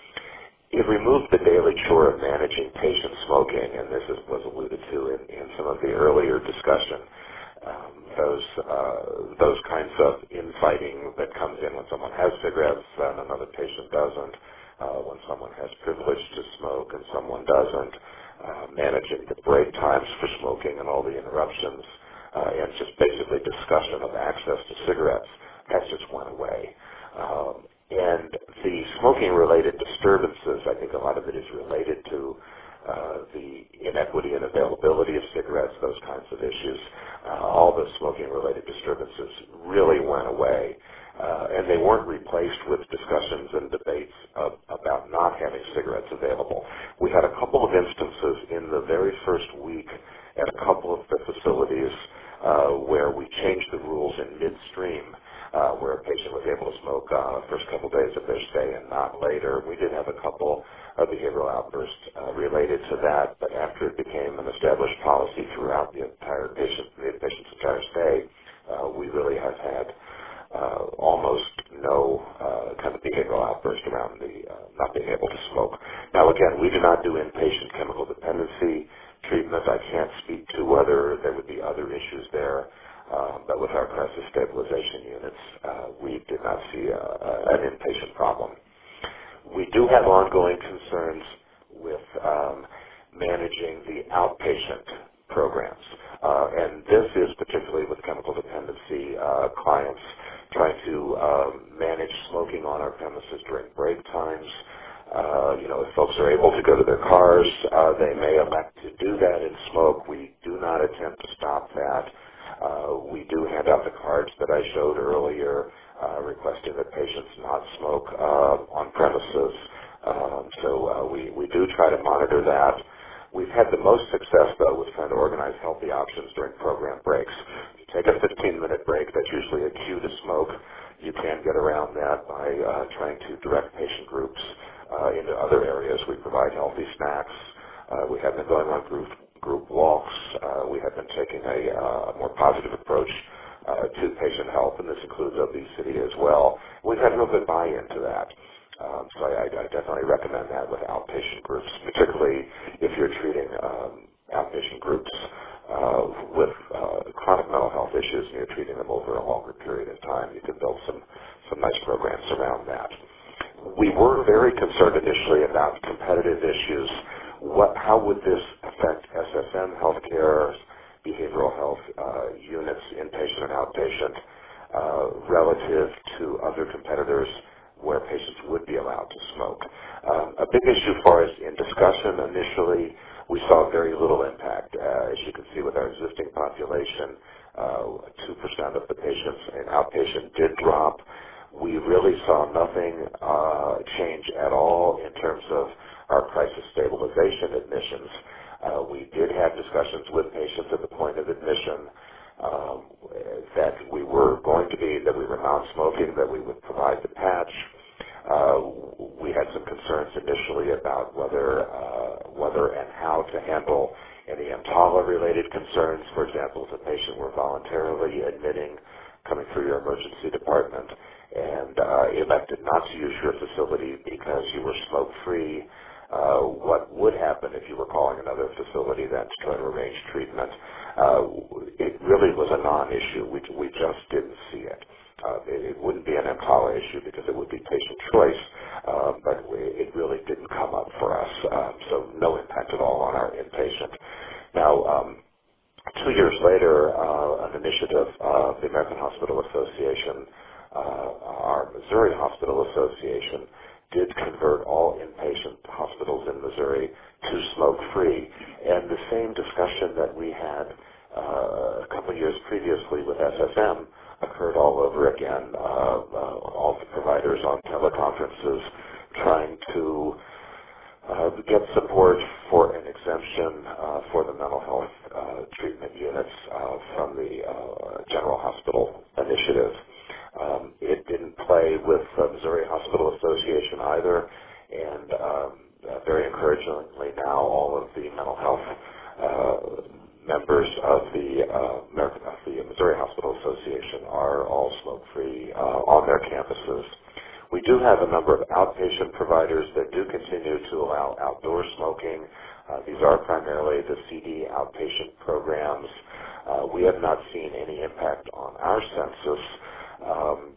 It removed the daily chore of managing patient smoking, and this is, was alluded to in, in some of the earlier discussion. Um, those uh, those kinds of infighting that comes in when someone has cigarettes and another patient doesn't, uh, when someone has privilege to smoke and someone doesn't, uh, managing the break times for smoking and all the interruptions, uh, and just basically discussion of access to cigarettes, that just went away. Um, and the smoking-related disturbances, I think a lot of it is related to uh, the inequity and availability of cigarettes, those kinds of issues. Uh, all the smoking-related disturbances really went away, uh, and they weren't replaced with discussions and debates of, about not having cigarettes available. We had a couple of instances in the very first week at a couple of the facilities uh, where we changed the rules in midstream, uh, where a patient was able to smoke uh, first couple days of their stay and not later. We did have a couple of behavioral outbursts uh, related to that, but after it became an established policy throughout the entire patient, the patient's entire stay, uh, we really have had uh, almost no uh, kind of behavioral outburst around the uh, not being able to smoke. Now, again, we do not do inpatient chemical dependency treatment. I can't speak to whether there would be other issues there. Um, but with our crisis stabilization units, uh, we did not see a, a, an inpatient problem. We do have ongoing concerns with um, managing the outpatient programs, uh, and this is particularly with chemical dependency uh, clients trying to um, manage smoking on our premises during break times. Uh, you know, if folks are able to go to their cars, uh, they may elect to do that and smoke. We do not attempt to stop that. Uh, we do hand out the cards that I showed earlier, uh, requesting that patients not smoke uh, on premises. Um, so uh, we, we do try to monitor that. We've had the most success, though, with trying to organize healthy options during program breaks. You take a fifteen-minute break, that's usually a cue to smoke. You can get around that by uh, trying to direct patient groups uh, into other areas. We provide healthy snacks. Uh, we have been going on group, group walks. Uh, we have been taking a uh, more positive approach uh, to patient health, and this includes obesity as well. We've had real good buy-in to that. Um, so I, I definitely recommend that with outpatient groups, particularly if you're treating um, outpatient groups uh, with uh, chronic mental health issues and you're treating them over a longer period of time. You can build some, some nice programs around that. We were very concerned initially about competitive issues. What, how would this affect S S M healthcare, behavioral health uh, units, inpatient and outpatient, uh, relative to other competitors where patients would be allowed to smoke? Um, a big issue for us in discussion initially, we saw very little impact. Uh, as you can see with our existing population, uh, two percent of the patients in outpatient did drop. We really saw nothing uh, change at all in terms of our crisis stabilization admissions. Uh, we did have discussions with patients at the point of admission um, that we were going to be, that we were non-smoking, that we would provide the patch. Uh, we had some concerns initially about whether, uh, whether and how to handle any EMTALA-related concerns. For example, if a patient were voluntarily admitting, coming through your emergency department, and uh, elected not to use your facility because you were smoke-free, uh, what would happen if you were calling another facility then to try to arrange treatment? Uh, it really was a non-issue. We, we just didn't see it. Uh, it. It wouldn't be an EMTALA issue because it would be patient choice, uh, but it really didn't come up for us, um, so no impact at all on our inpatient. Now, um, two years later, uh, an initiative of the American Hospital Association, uh, our Missouri Hospital Association, did convert all inpatient hospitals in Missouri to smoke-free. And the same discussion that we had uh, a couple of years previously with S S M occurred all over again. Uh, uh, all the providers on teleconferences trying to uh, get support for an exemption uh, for the mental health uh, treatment units uh, from the uh, General Hospital Initiative. Um, it didn't play with the Missouri Hospital Association either, and um, uh, very encouragingly now all of the mental health uh, members of the, uh, American, of the Missouri Hospital Association are all smoke-free uh, on their campuses. We do have a number of outpatient providers that do continue to allow outdoor smoking. Uh, these are primarily the C D outpatient programs. Uh, we have not seen any impact on our census, um,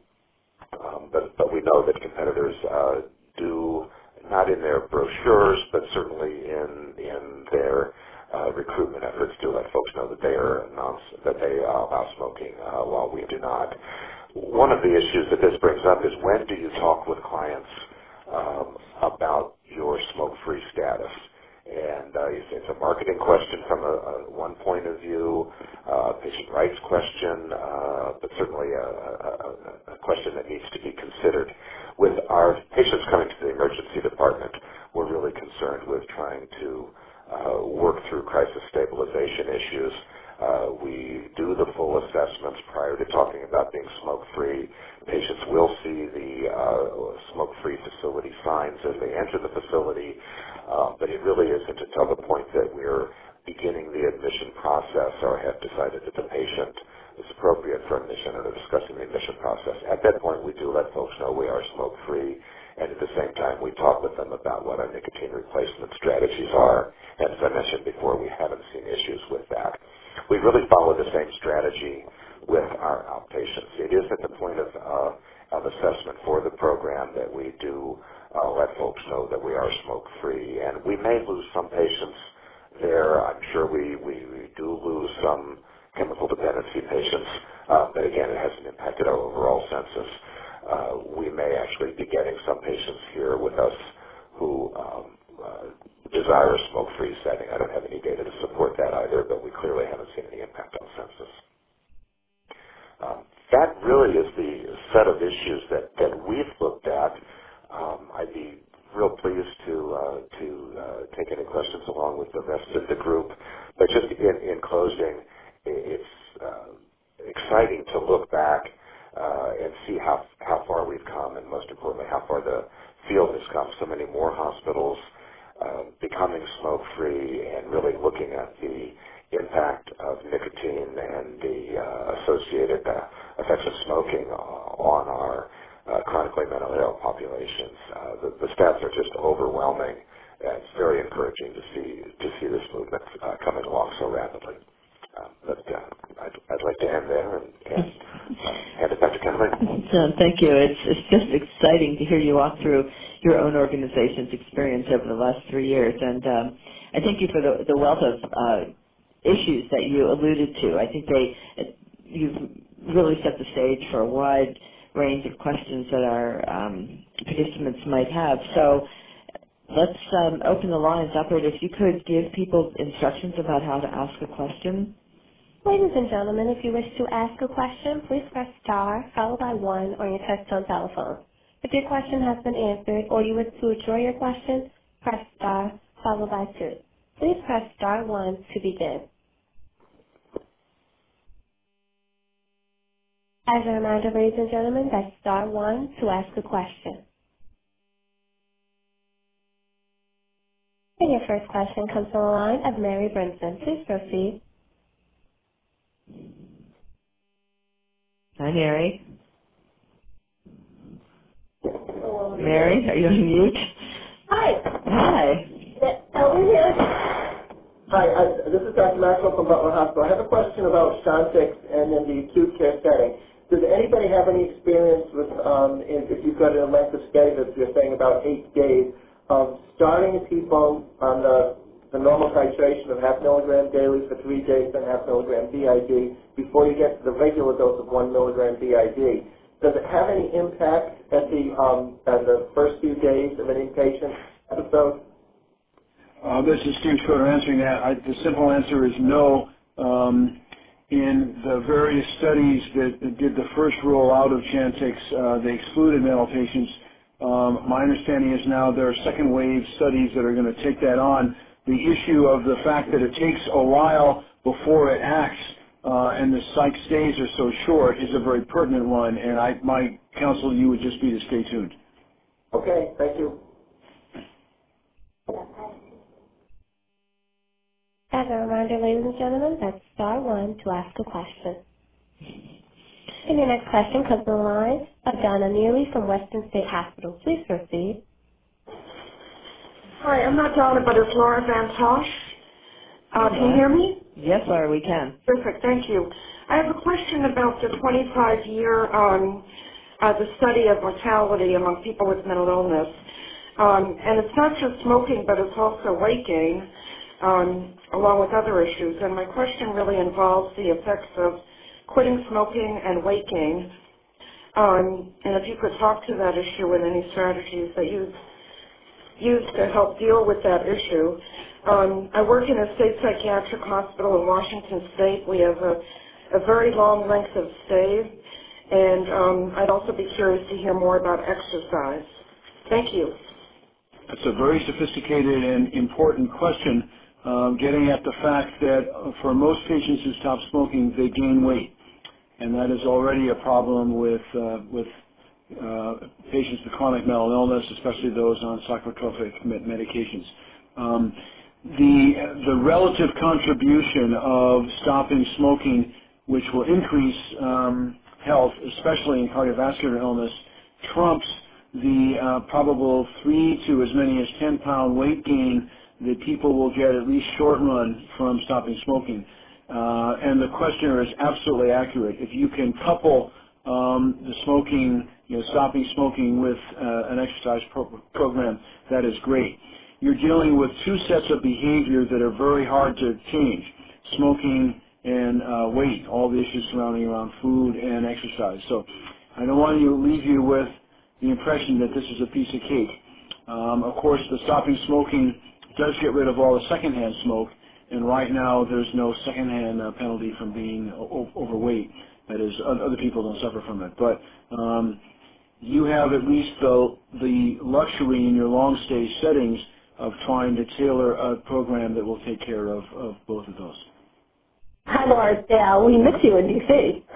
um, but, but we know that competitors uh, do, not in their brochures, but certainly in, in their uh, recruitment efforts, do let folks know that they are non, that they uh, allow smoking uh, while we do not. One of the issues that this brings up is when do you talk with clients um, about your smoke-free status? And uh, it's, it's a marketing question from a, a one point of view, uh, patient rights question, uh, but certainly a, a, a question that needs to be considered. With our patients coming to the emergency department, we're really concerned with trying to uh, work through crisis stabilization issues. Uh, we do the full assessments prior to talking about being smoke-free. Patients will see the uh, smoke-free facility signs as they enter the facility, uh, but it really isn't until the point that we're beginning the admission process or have decided that the patient is appropriate for admission and are discussing the admission process. At that point, we do let folks know we are smoke-free, and at the same time, we talk with them about what our nicotine replacement strategies are. And as I mentioned before, we haven't seen issues with that. We really follow the same strategy with our outpatients. It is at the point of, uh, of assessment for the program that we do uh, let folks know that we are smoke-free. And we may lose some patients there. I'm sure we, we, we do lose some chemical dependency patients, uh, but again, it hasn't impacted our overall census. Uh, we may actually be getting some patients here with us who um, uh, desire a smoke-free setting. I don't have any data to support that either, but we clearly haven't seen any impact on census. Um, that really is the set of issues that, that we've looked at. Um, I'd be real pleased to uh, to uh, take any questions along with the rest of the group. But just in, in closing, it's uh, exciting to look back uh, and see how how far we've come, and most importantly, how far the field has come. So many more hospitals uh, becoming smoke-free, and really looking at the impact of nicotine and the uh, associated uh, effects of smoking uh, on our uh, chronically mentally ill populations. Uh, the, the stats are just overwhelming, and it's very encouraging to see to see this movement uh, coming along so rapidly. Uh, but uh, I'd, I'd like to end there and, and uh, hand it back to Kathleen. So, thank you. It's, it's just exciting to hear you walk through your own organization's experience over the last three years. And um, I thank you for the, the wealth of uh, issues that you alluded to. I think they you've really set the stage for a wide range of questions that our um, participants might have. So let's um, open the lines. Operator, if you could give people instructions about how to ask a question. Ladies and gentlemen, if you wish to ask a question, please press star followed by one on your touch-tone telephone. If your question has been answered or you wish to withdraw your question, press star followed by two. Please press star one to begin. As a reminder, ladies and gentlemen, that's star one to ask a question. And your first question comes from the line of Mary Brinson. Please proceed. Hi, Mary. Mary, are you on mute? Hi. Hi. Elvin here. Hi, I, this is Doctor Maxwell from Butler Hospital. I have a question about Chantix and in the acute care setting. Does anybody have any experience with, um, if if you've got a length of stay that you're saying about eight days, of starting people on the, the normal titration of half milligram daily for three days, then half milligram B I D, before you get to the regular dose of one milligram B I D? Does it have any impact at the um, at the first few days of an inpatient episode? Uh, this is Steve Schroeder answering that. I, the simple answer is no. Um, in the various studies that did the first rollout of Chantix, uh, they excluded mental patients. Um, my understanding is now there are second wave studies that are going to take that on. The issue of the fact that it takes a while before it acts uh, and the psych stays are so short is a very pertinent one, and I, my counsel to you would just be to stay tuned. Okay, thank you. As a reminder, ladies and gentlemen, that's star one to ask a question. And your next question comes from the line of Donna Neely from Western State Hospital. Please proceed. Hi, I'm not Donna, but it's Laura Van Tosh. Uh, can you hear me? Yes, Laura, we can. Perfect, thank you. I have a question about the twenty-five year, um, uh, the study of mortality among people with mental illness. Um, and it's not just smoking, but it's also weight gain, um, along with other issues. And my question really involves the effects of quitting smoking and weight gain. Um, and if you could talk to that issue and any strategies that you've used to help deal with that issue. Um, I work in a state psychiatric hospital in Washington State. We have a, a very long length of stay, and um, I'd also be curious to hear more about exercise. Thank you. It's a very sophisticated and important question, um, getting at the fact that uh, for most patients who stop smoking, they gain weight, and that is already a problem with uh, with uh, patients with chronic mental illness, especially those on psychotropic med- medications. Um, the the relative contribution of stopping smoking, which will increase um, health, especially in cardiovascular illness, trumps the uh, probable three to as many as ten pound weight gain that people will get at least short run from stopping smoking. Uh, and the questioner is absolutely accurate. If you can couple um, the smoking, you know, stopping smoking with uh, an exercise pro- program, that is great. You're dealing with two sets of behavior that are very hard to change: smoking and uh, weight, all the issues surrounding around food and exercise. So I don't want to leave you with the impression that this is a piece of cake. Um, of course, the stopping smoking does get rid of all the secondhand smoke, and right now there's no secondhand uh, penalty from being o- overweight. That is, other people don't suffer from it. But um, you have at least the, the luxury in your long-stay settings of trying to tailor a program that will take care of, of both of those. Hi, Laura. Yeah, we miss you in D C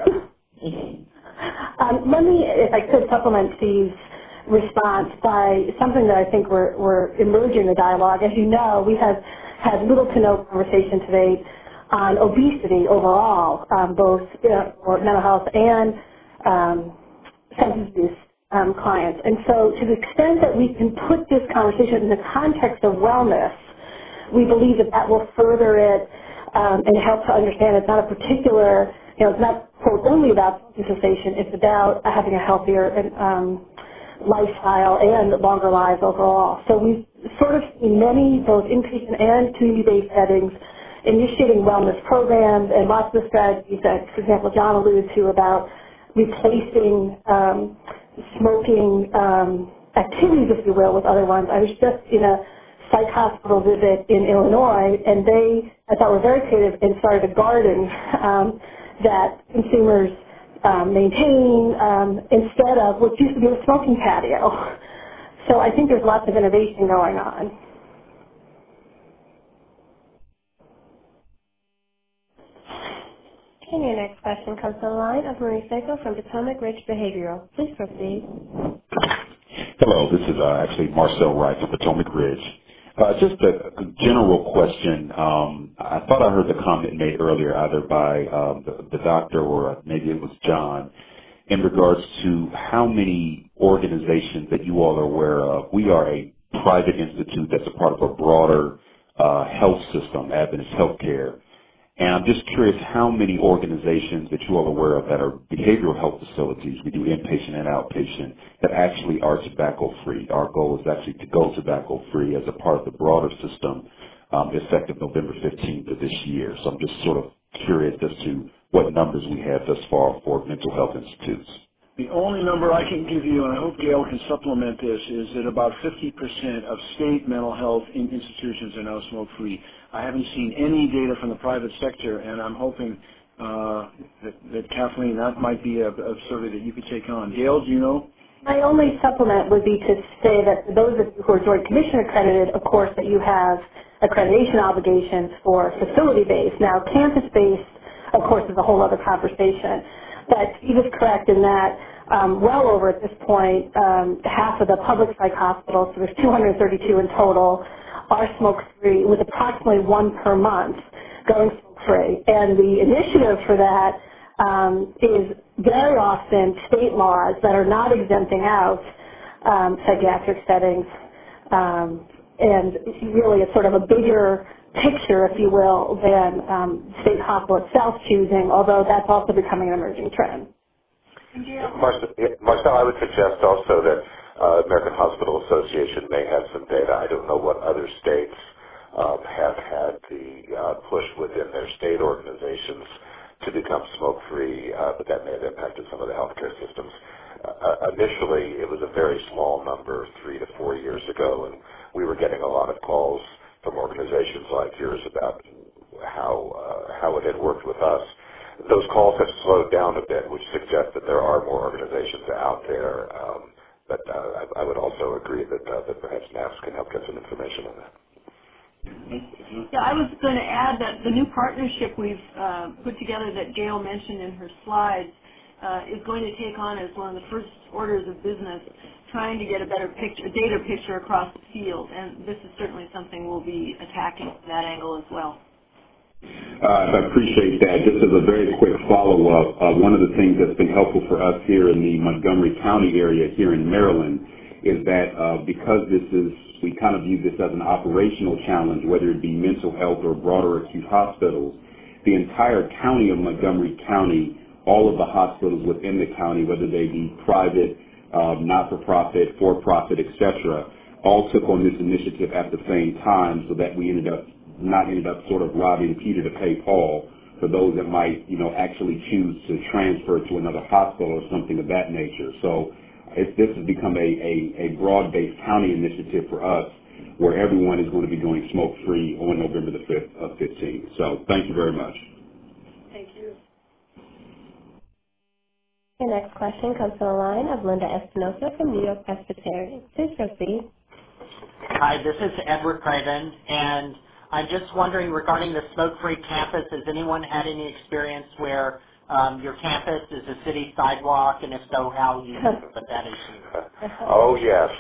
um, let me, if I could, supplement Steve's response by something that I think we're, we're emerging the dialogue. As you know, we have had little to no conversation today on obesity overall, um, both you know, for mental health and um, substance abuse um, clients. And so to the extent that we can put this conversation in the context of wellness, we believe that that will further it um, and help to understand it's not a particular, you know, it's not, quote, only about smoking cessation, it's about having a healthier um, lifestyle and longer lives overall. So we've sort of seen many, both inpatient and community-based settings, initiating wellness programs and lots of strategies that, for example, John alluded to about replacing um, smoking um, activities, if you will, with other ones. I was just in a psych hospital visit in Illinois, and they, I thought, were very creative and started a garden um, that consumers um, maintain um, instead of what used to be a smoking patio. So I think there's lots of innovation going on. And your next question comes to the line of Marie Seco from Potomac Ridge Behavioral. Please proceed. Hello, this is uh, actually Marcel Wright from Potomac Ridge. Uh, just a, a general question. Um, I thought I heard the comment made earlier either by um, the, the doctor or maybe it was John in regards to how many organizations that you all are aware of. We are a private institute that's a part of a broader uh, health system, Adventist Healthcare. And I'm just curious how many organizations that you all are aware of that are behavioral health facilities, we do inpatient and outpatient, that actually are tobacco-free. Our goal is actually to go tobacco-free as a part of the broader system um, effective November fifteenth of this year. So I'm just sort of curious as to what numbers we have thus far for mental health institutes. The only number I can give you, and I hope Gail can supplement this, is that about fifty percent of state mental health in institutions are now smoke-free. I haven't seen any data from the private sector, and I'm hoping uh, that, that, Kathleen, that might be a, a survey that you could take on. Gail, do you know? My only supplement would be to say that for those of you who are Joint Commission accredited, of course, that you have accreditation obligations for facility-based. Now, campus-based, of course, is a whole other conversation. But Steve is correct in that um, well over at this point, um, half of the public psych hospitals, so there's two hundred thirty-two in total, are smoke-free with approximately one per month going smoke-free. And the initiative for that um, is very often state laws that are not exempting out um, psychiatric settings. Um, and really it's sort of a bigger picture, if you will, than um, state hospital itself choosing, although that's also becoming an emerging trend. Marcel, Marcel, I would suggest also that uh, American Hospital Association may have some data. I don't know what other states um, have had the uh, push within their state organizations to become smoke-free, uh, but that may have impacted some of the healthcare systems. Uh, initially, it was a very small number three to four years ago, and we were getting a lot of calls from organizations like yours about how uh, how it had worked with us. Those calls have slowed down a bit, which suggests that there are more organizations out there. Um, but uh, I, I would also agree that, uh, that perhaps N A P S can help get some information on that. Yeah, I was going to add that the new partnership we've uh, put together that Gail mentioned in her slides uh, is going to take on as one of the first orders of business trying to get a better picture, a data picture across the field, and this is certainly something we'll be attacking from that angle as well. Uh, I appreciate that. Just as a very quick follow-up, uh, one of the things that's been helpful for us here in the Montgomery County area here in Maryland is that uh, because this is, we kind of view this as an operational challenge, whether it be mental health or broader acute hospitals, the entire county of Montgomery County, all of the hospitals within the county, whether they be private, um, not-for-profit, for-profit, et cetera, all took on this initiative at the same time so that we ended up not ended up sort of robbing Peter to pay Paul for those that might, you know, actually choose to transfer to another hospital or something of that nature. So it's, this has become a, a, a broad-based county initiative for us where everyone is going to be going smoke-free on November the fifth of fifteen. So thank you very much. Thank you. Your next question comes from the line of Linda Espinosa from New York Presbyterian. Please proceed. Hi, this is Edward Craven, and I'm just wondering regarding the smoke-free campus, has anyone had any experience where um, your campus is a city sidewalk, and if so, how you put that issue? Oh, yes.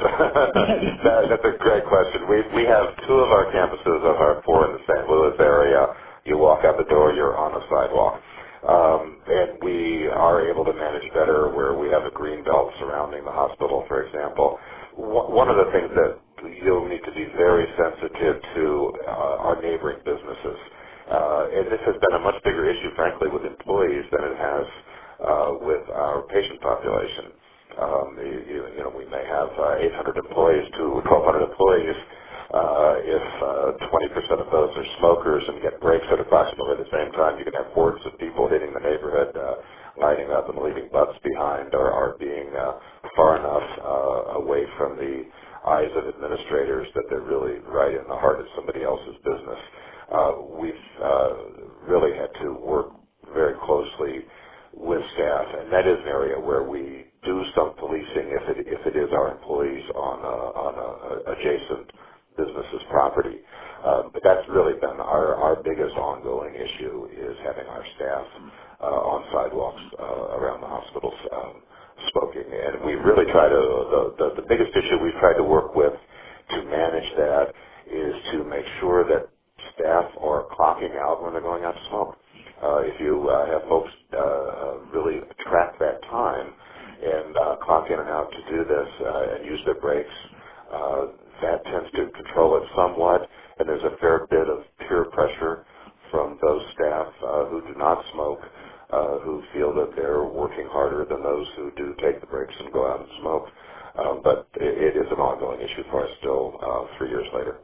that, that's a great question. We, we have two of our campuses of our four in the Saint Louis area. You walk out the door, you're on a sidewalk. Um, and we are able to manage better where we have a green belt surrounding the hospital, for example. One of the things that you'll need to be very sensitive to uh, are neighboring businesses. Uh, and this has been a much bigger issue, frankly, with employees than it has uh, with our patient population. Um, you, you know, we may have uh, eight hundred employees to twelve hundred employees. Uh, if uh, twenty percent of those are smokers and get breaks at approximately the same time, you can have hordes of people hitting the neighborhood, uh, lining up and leaving butts behind, or, or being uh, far enough uh, away from the eyes of administrators that they're really right in the heart of somebody else's business. Uh, we've uh, really had to work very closely with staff, and that is an area where we do some policing if it if it is our employees on a, on a, a adjacent business's property. Um, but that's really been our, our biggest ongoing issue, is having our staff uh, on sidewalks uh, around the hospitals um, smoking. And we really try to, the, the, the biggest issue we've tried to work with to manage that is to make sure that staff are clocking out when they're going out to smoke. Uh, if you uh, have folks uh, really track that time and uh, clock in and out to do this uh, and use their breaks, uh, that tends to control it somewhat, and there's a fair bit of peer pressure from those staff uh, who do not smoke, uh, who feel that they're working harder than those who do take the breaks and go out and smoke. Um, but it, it is an ongoing issue for us still uh, three years later.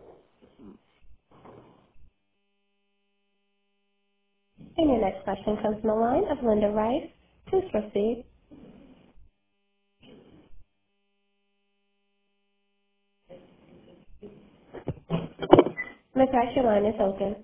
And your next question comes from the line of Linda Rice. Please proceed. Miz Rice, your line is open.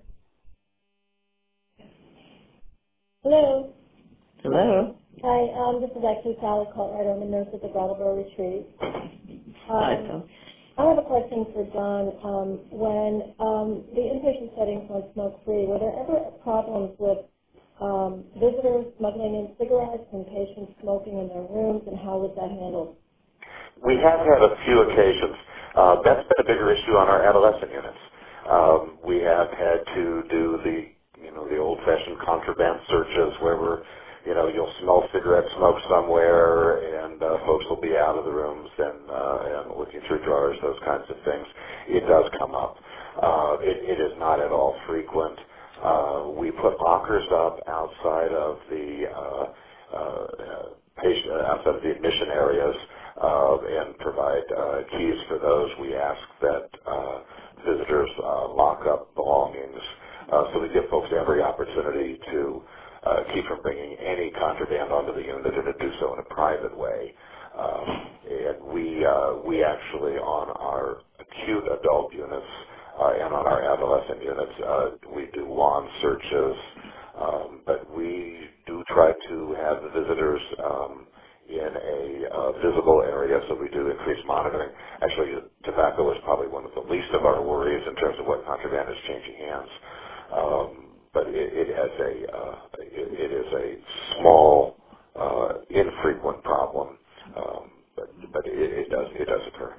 Hello. Hello. Hi, um, this is actually Sally Cartwright. I'm a nurse at the Brattleboro Retreat. Hi, Um, Phil. I have a question for John. Um, when um, the inpatient settings went smoke-free, were there ever problems with um, visitors smuggling in cigarettes and patients smoking in their rooms, and how was that handled? We have had a few occasions. Uh, that's been a bigger issue on our adolescent units. Um, we have had to do the, you know, the old-fashioned contraband searches where we're, you know, you'll smell cigarette smoke somewhere, and uh, folks will be out of the rooms and, uh, and looking through drawers, those kinds of things. It does come up. Uh, it, it is not at all frequent. Uh, we put lockers up outside of the uh, uh, patient, outside of the admission areas, uh, and provide uh, keys for those. We ask that uh, visitors uh, lock up belongings, uh, so we give folks every opportunity to uh, keep from bringing any contraband onto the unit, and to do so in a private way. Um, and we uh, we actually, on our acute adult units uh, and on our adolescent units, uh, we do lawn searches, um, but we do try to have the visitors um, in a uh, visible area, so we do increase monitoring. Actually, tobacco is probably one of the least of our worries in terms of what contraband is changing hands. Um, but it, it has a uh, it, it is a small, uh, infrequent problem, um, but but it, it does it does occur.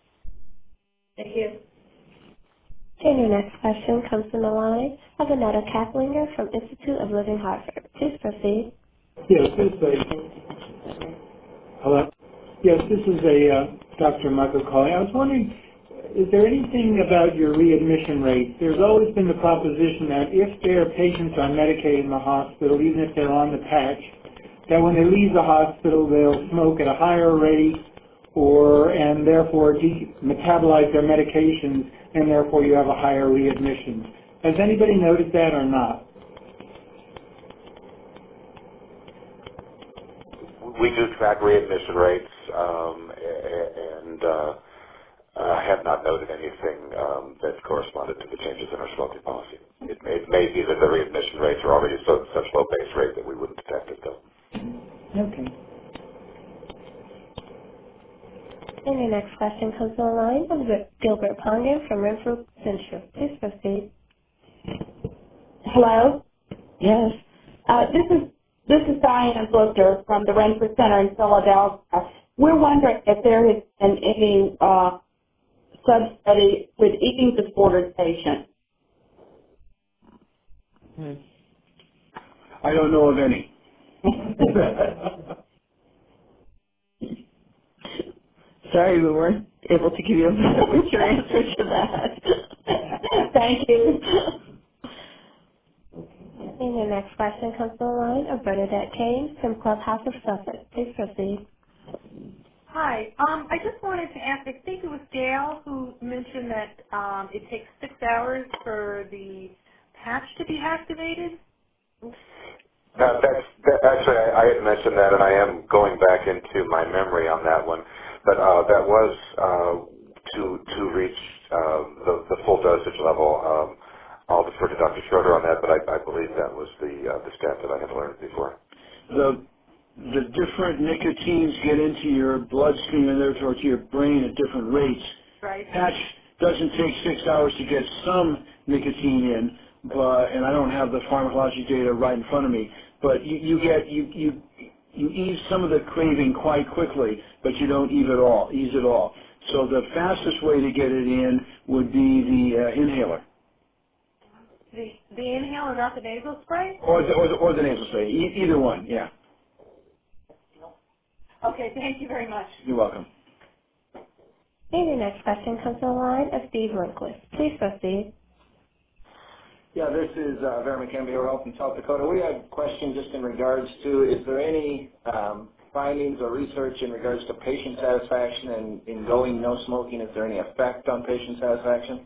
Thank you. And your next question comes from the line of Annetta Kaplinger from Institute of Living Hartford. Please proceed. Yes, this is a, hello? Yes, this is a uh, Doctor Michael calling. I was wondering, is there anything about your readmission rate? There's always been the proposition that if their patients are medicated in the hospital, even if they're on the patch, that when they leave the hospital, they'll smoke at a higher rate, or and therefore de- metabolize their medications, and therefore you have a higher readmission. Has anybody noticed that or not? We do track readmission rates, um, and uh, I have not noted anything um, that corresponded to the changes in our smoking policy. It may, it may be that the readmission rates are already so, such low base rate that we wouldn't detect it, though. Okay. And your next question comes to the line of Gilbert Pongan from Renfrew Central. Please proceed. Hello? Yes. Uh, this is this is Diane Booker from the Renfrew Center in Philadelphia. We're wondering if there has been any uh, sub-study with eating disordered patients. Hmm. I don't know of any. Sorry, we weren't able to give you a mature answer to that. Thank you. And your next question comes to the line of Bernadette Kane from Clubhouse of Suffolk. Please proceed. Hi. Um, I just wanted to ask, I think it was Gail who mentioned that um, it takes six hours for the patch to be activated. That, that's, that, actually, I, I had mentioned that, and I am going back into my memory on that one. But uh, that was uh, to to reach uh, the, the full dosage level. Um, I'll defer to Doctor Schroeder on that, but I, I believe that was the uh, the stat that I had learned before. The the different nicotines get into your bloodstream and therefore to your brain at different rates. Right. Patch doesn't take six hours to get some nicotine in, but and I don't have the pharmacology data right in front of me. But you, you get you you you ease some of the craving quite quickly, but you don't ease it all. Ease it all. So the fastest way to get it in would be the uh, inhaler. The the inhaler, not the nasal spray? Or the, or the, or the nasal spray. E- either one, yeah. Okay, thank you very much. You're welcome. And your next question comes to the line of Steve Lindquist. Please proceed. Yeah, this is uh, Vera McKenzie from South Dakota. We had a question just in regards to, is there any um, findings or research in regards to patient satisfaction and in going no smoking? Is there any effect on patient satisfaction?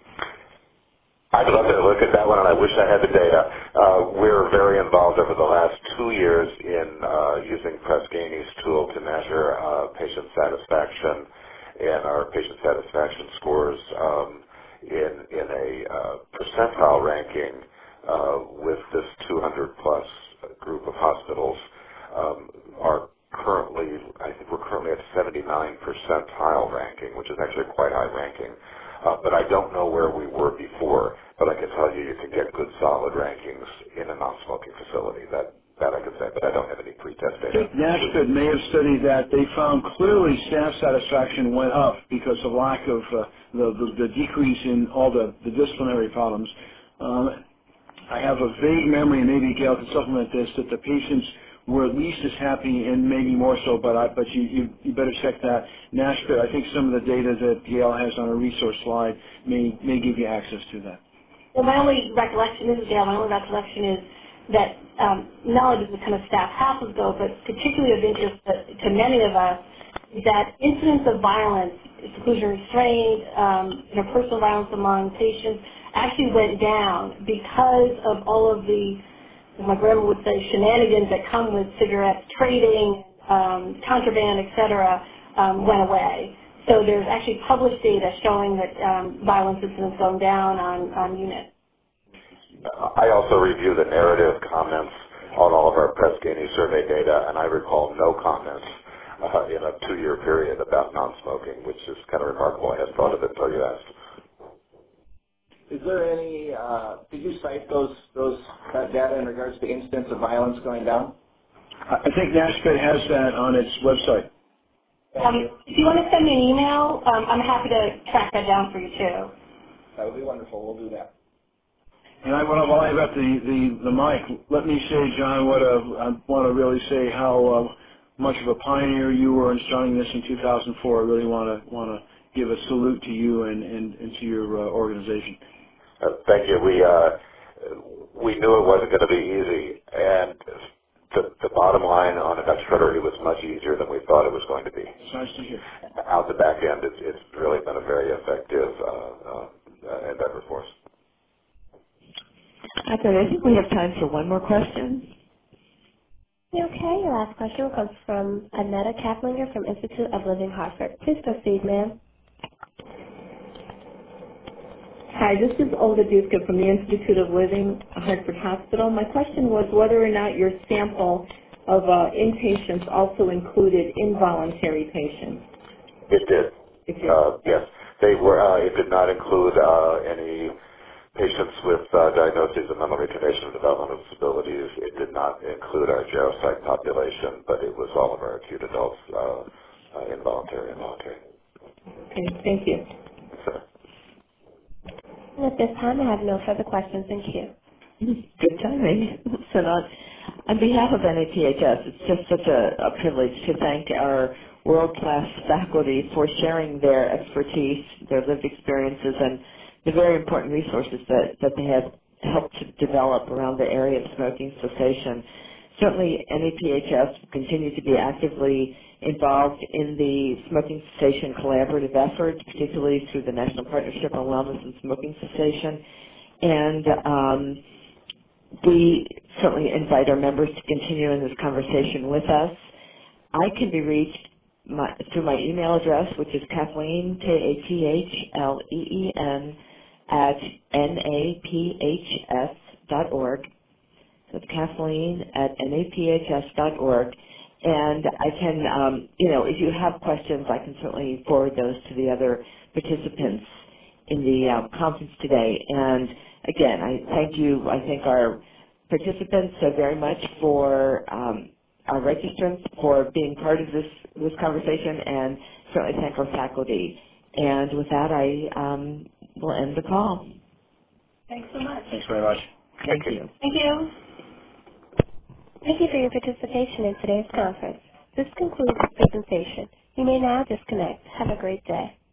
I'd love to look at that one, and I wish I had the data. Uh, we're very involved over the last two years in uh, using Press Ganey's tool to measure uh, patient satisfaction, and our patient satisfaction scores um, in in a uh, percentile ranking uh, with this two hundred plus group of hospitals um, are currently, I think we're currently at seventy-nine percentile ranking, which is actually quite high ranking. Uh, but I don't know where we were before, but I can tell you you can get good solid rankings in a non-smoking facility. That that I can say, but I don't have any pre-test I data. think NASPID may have studied that. They found clearly staff satisfaction went up because of lack of uh, the, the, the decrease in all the, the disciplinary problems. Um, I have a vague memory, and maybe Gail can supplement this, that the patients were at least as happy and maybe more so, but I, but you, you, you better check that. NASPID, I think some of the data that Gail has on a resource slide may, may give you access to that. Well, my only recollection, this is Gail, my only recollection is that um, not only does the kind of staff passes go, but particularly of interest to, to many of us, is that incidents of violence, seclusion restraint, um, interpersonal violence among patients actually went down because of all of the, as my grandma would say, shenanigans that come with cigarette trading, um, contraband, et cetera, um, went away. So there's actually published data showing that um, violence incidents going down on, on units. I also review the narrative comments on all of our Press Ganey survey data, and I recall no comments uh, in a two-year period about non-smoking, which is kind of remarkable. I hadn't thought of it until you asked. Is there any, uh, did you cite those, those that data in regards to incidents of violence going down? I think NASPID has that on its website. Um, if you want to send me an email, um, I'm happy to track that down for you too. That would be wonderful. We'll do that. And I want to, while I got the, the, the mic, let me say, John, what a, I want to really say how uh, much of a pioneer you were in starting this in two thousand four. I really want to want to give a salute to you and, and, and to your uh, organization. Uh, thank you. We uh, we knew it wasn't going to be easy, and the, the bottom line on Doctor Schroeder, it was much easier than we thought it was going to be. It's nice to hear. Out the back end, it's, it's really been a very effective uh, uh, endeavor for us. Okay, I think we have time for one more question. Okay, your last question comes from Annetta Kaplinger from Institute of Living Hartford. Please proceed, ma'am. Hi, this is Olga Duska from the Institute of Living Hartford Hospital. My question was whether or not your sample of uh, inpatients also included involuntary patients. It did. It did. Uh, yes. They were, uh, it did not include uh, any patients with uh, diagnoses of mental retardation and developmental disabilities. It did not include our geropsych population, but it was all of our acute adults, uh, uh, involuntary and voluntary. Okay, thank you. So, And at this time, I have no further questions in queue. Good timing. So not, on behalf of N A P H S, it's just such a, a privilege to thank our world-class faculty for sharing their expertise, their lived experiences, and the very important resources that, that they have helped to develop around the area of smoking cessation. Certainly, N A P H S will continue to be actively involved in the smoking cessation collaborative efforts, particularly through the National Partnership on Wellness and Smoking Cessation. And um, we certainly invite our members to continue in this conversation with us. I can be reached my, through my email address, which is Kathleen, K A T H L E E N, at N A P H S dot org. So it's Kathleen at N A P H S dot org. And I can, um, you know, if you have questions, I can certainly forward those to the other participants in the um, conference today. And again, I thank you. I thank our participants so very much for um, our registrants for being part of this, this conversation, and certainly thank our faculty. And with that, I um, will end the call. Thanks so much. Thanks very much. Thank you. Thank you. Thank you for your participation in today's conference. This concludes the presentation. You may now disconnect. Have a great day.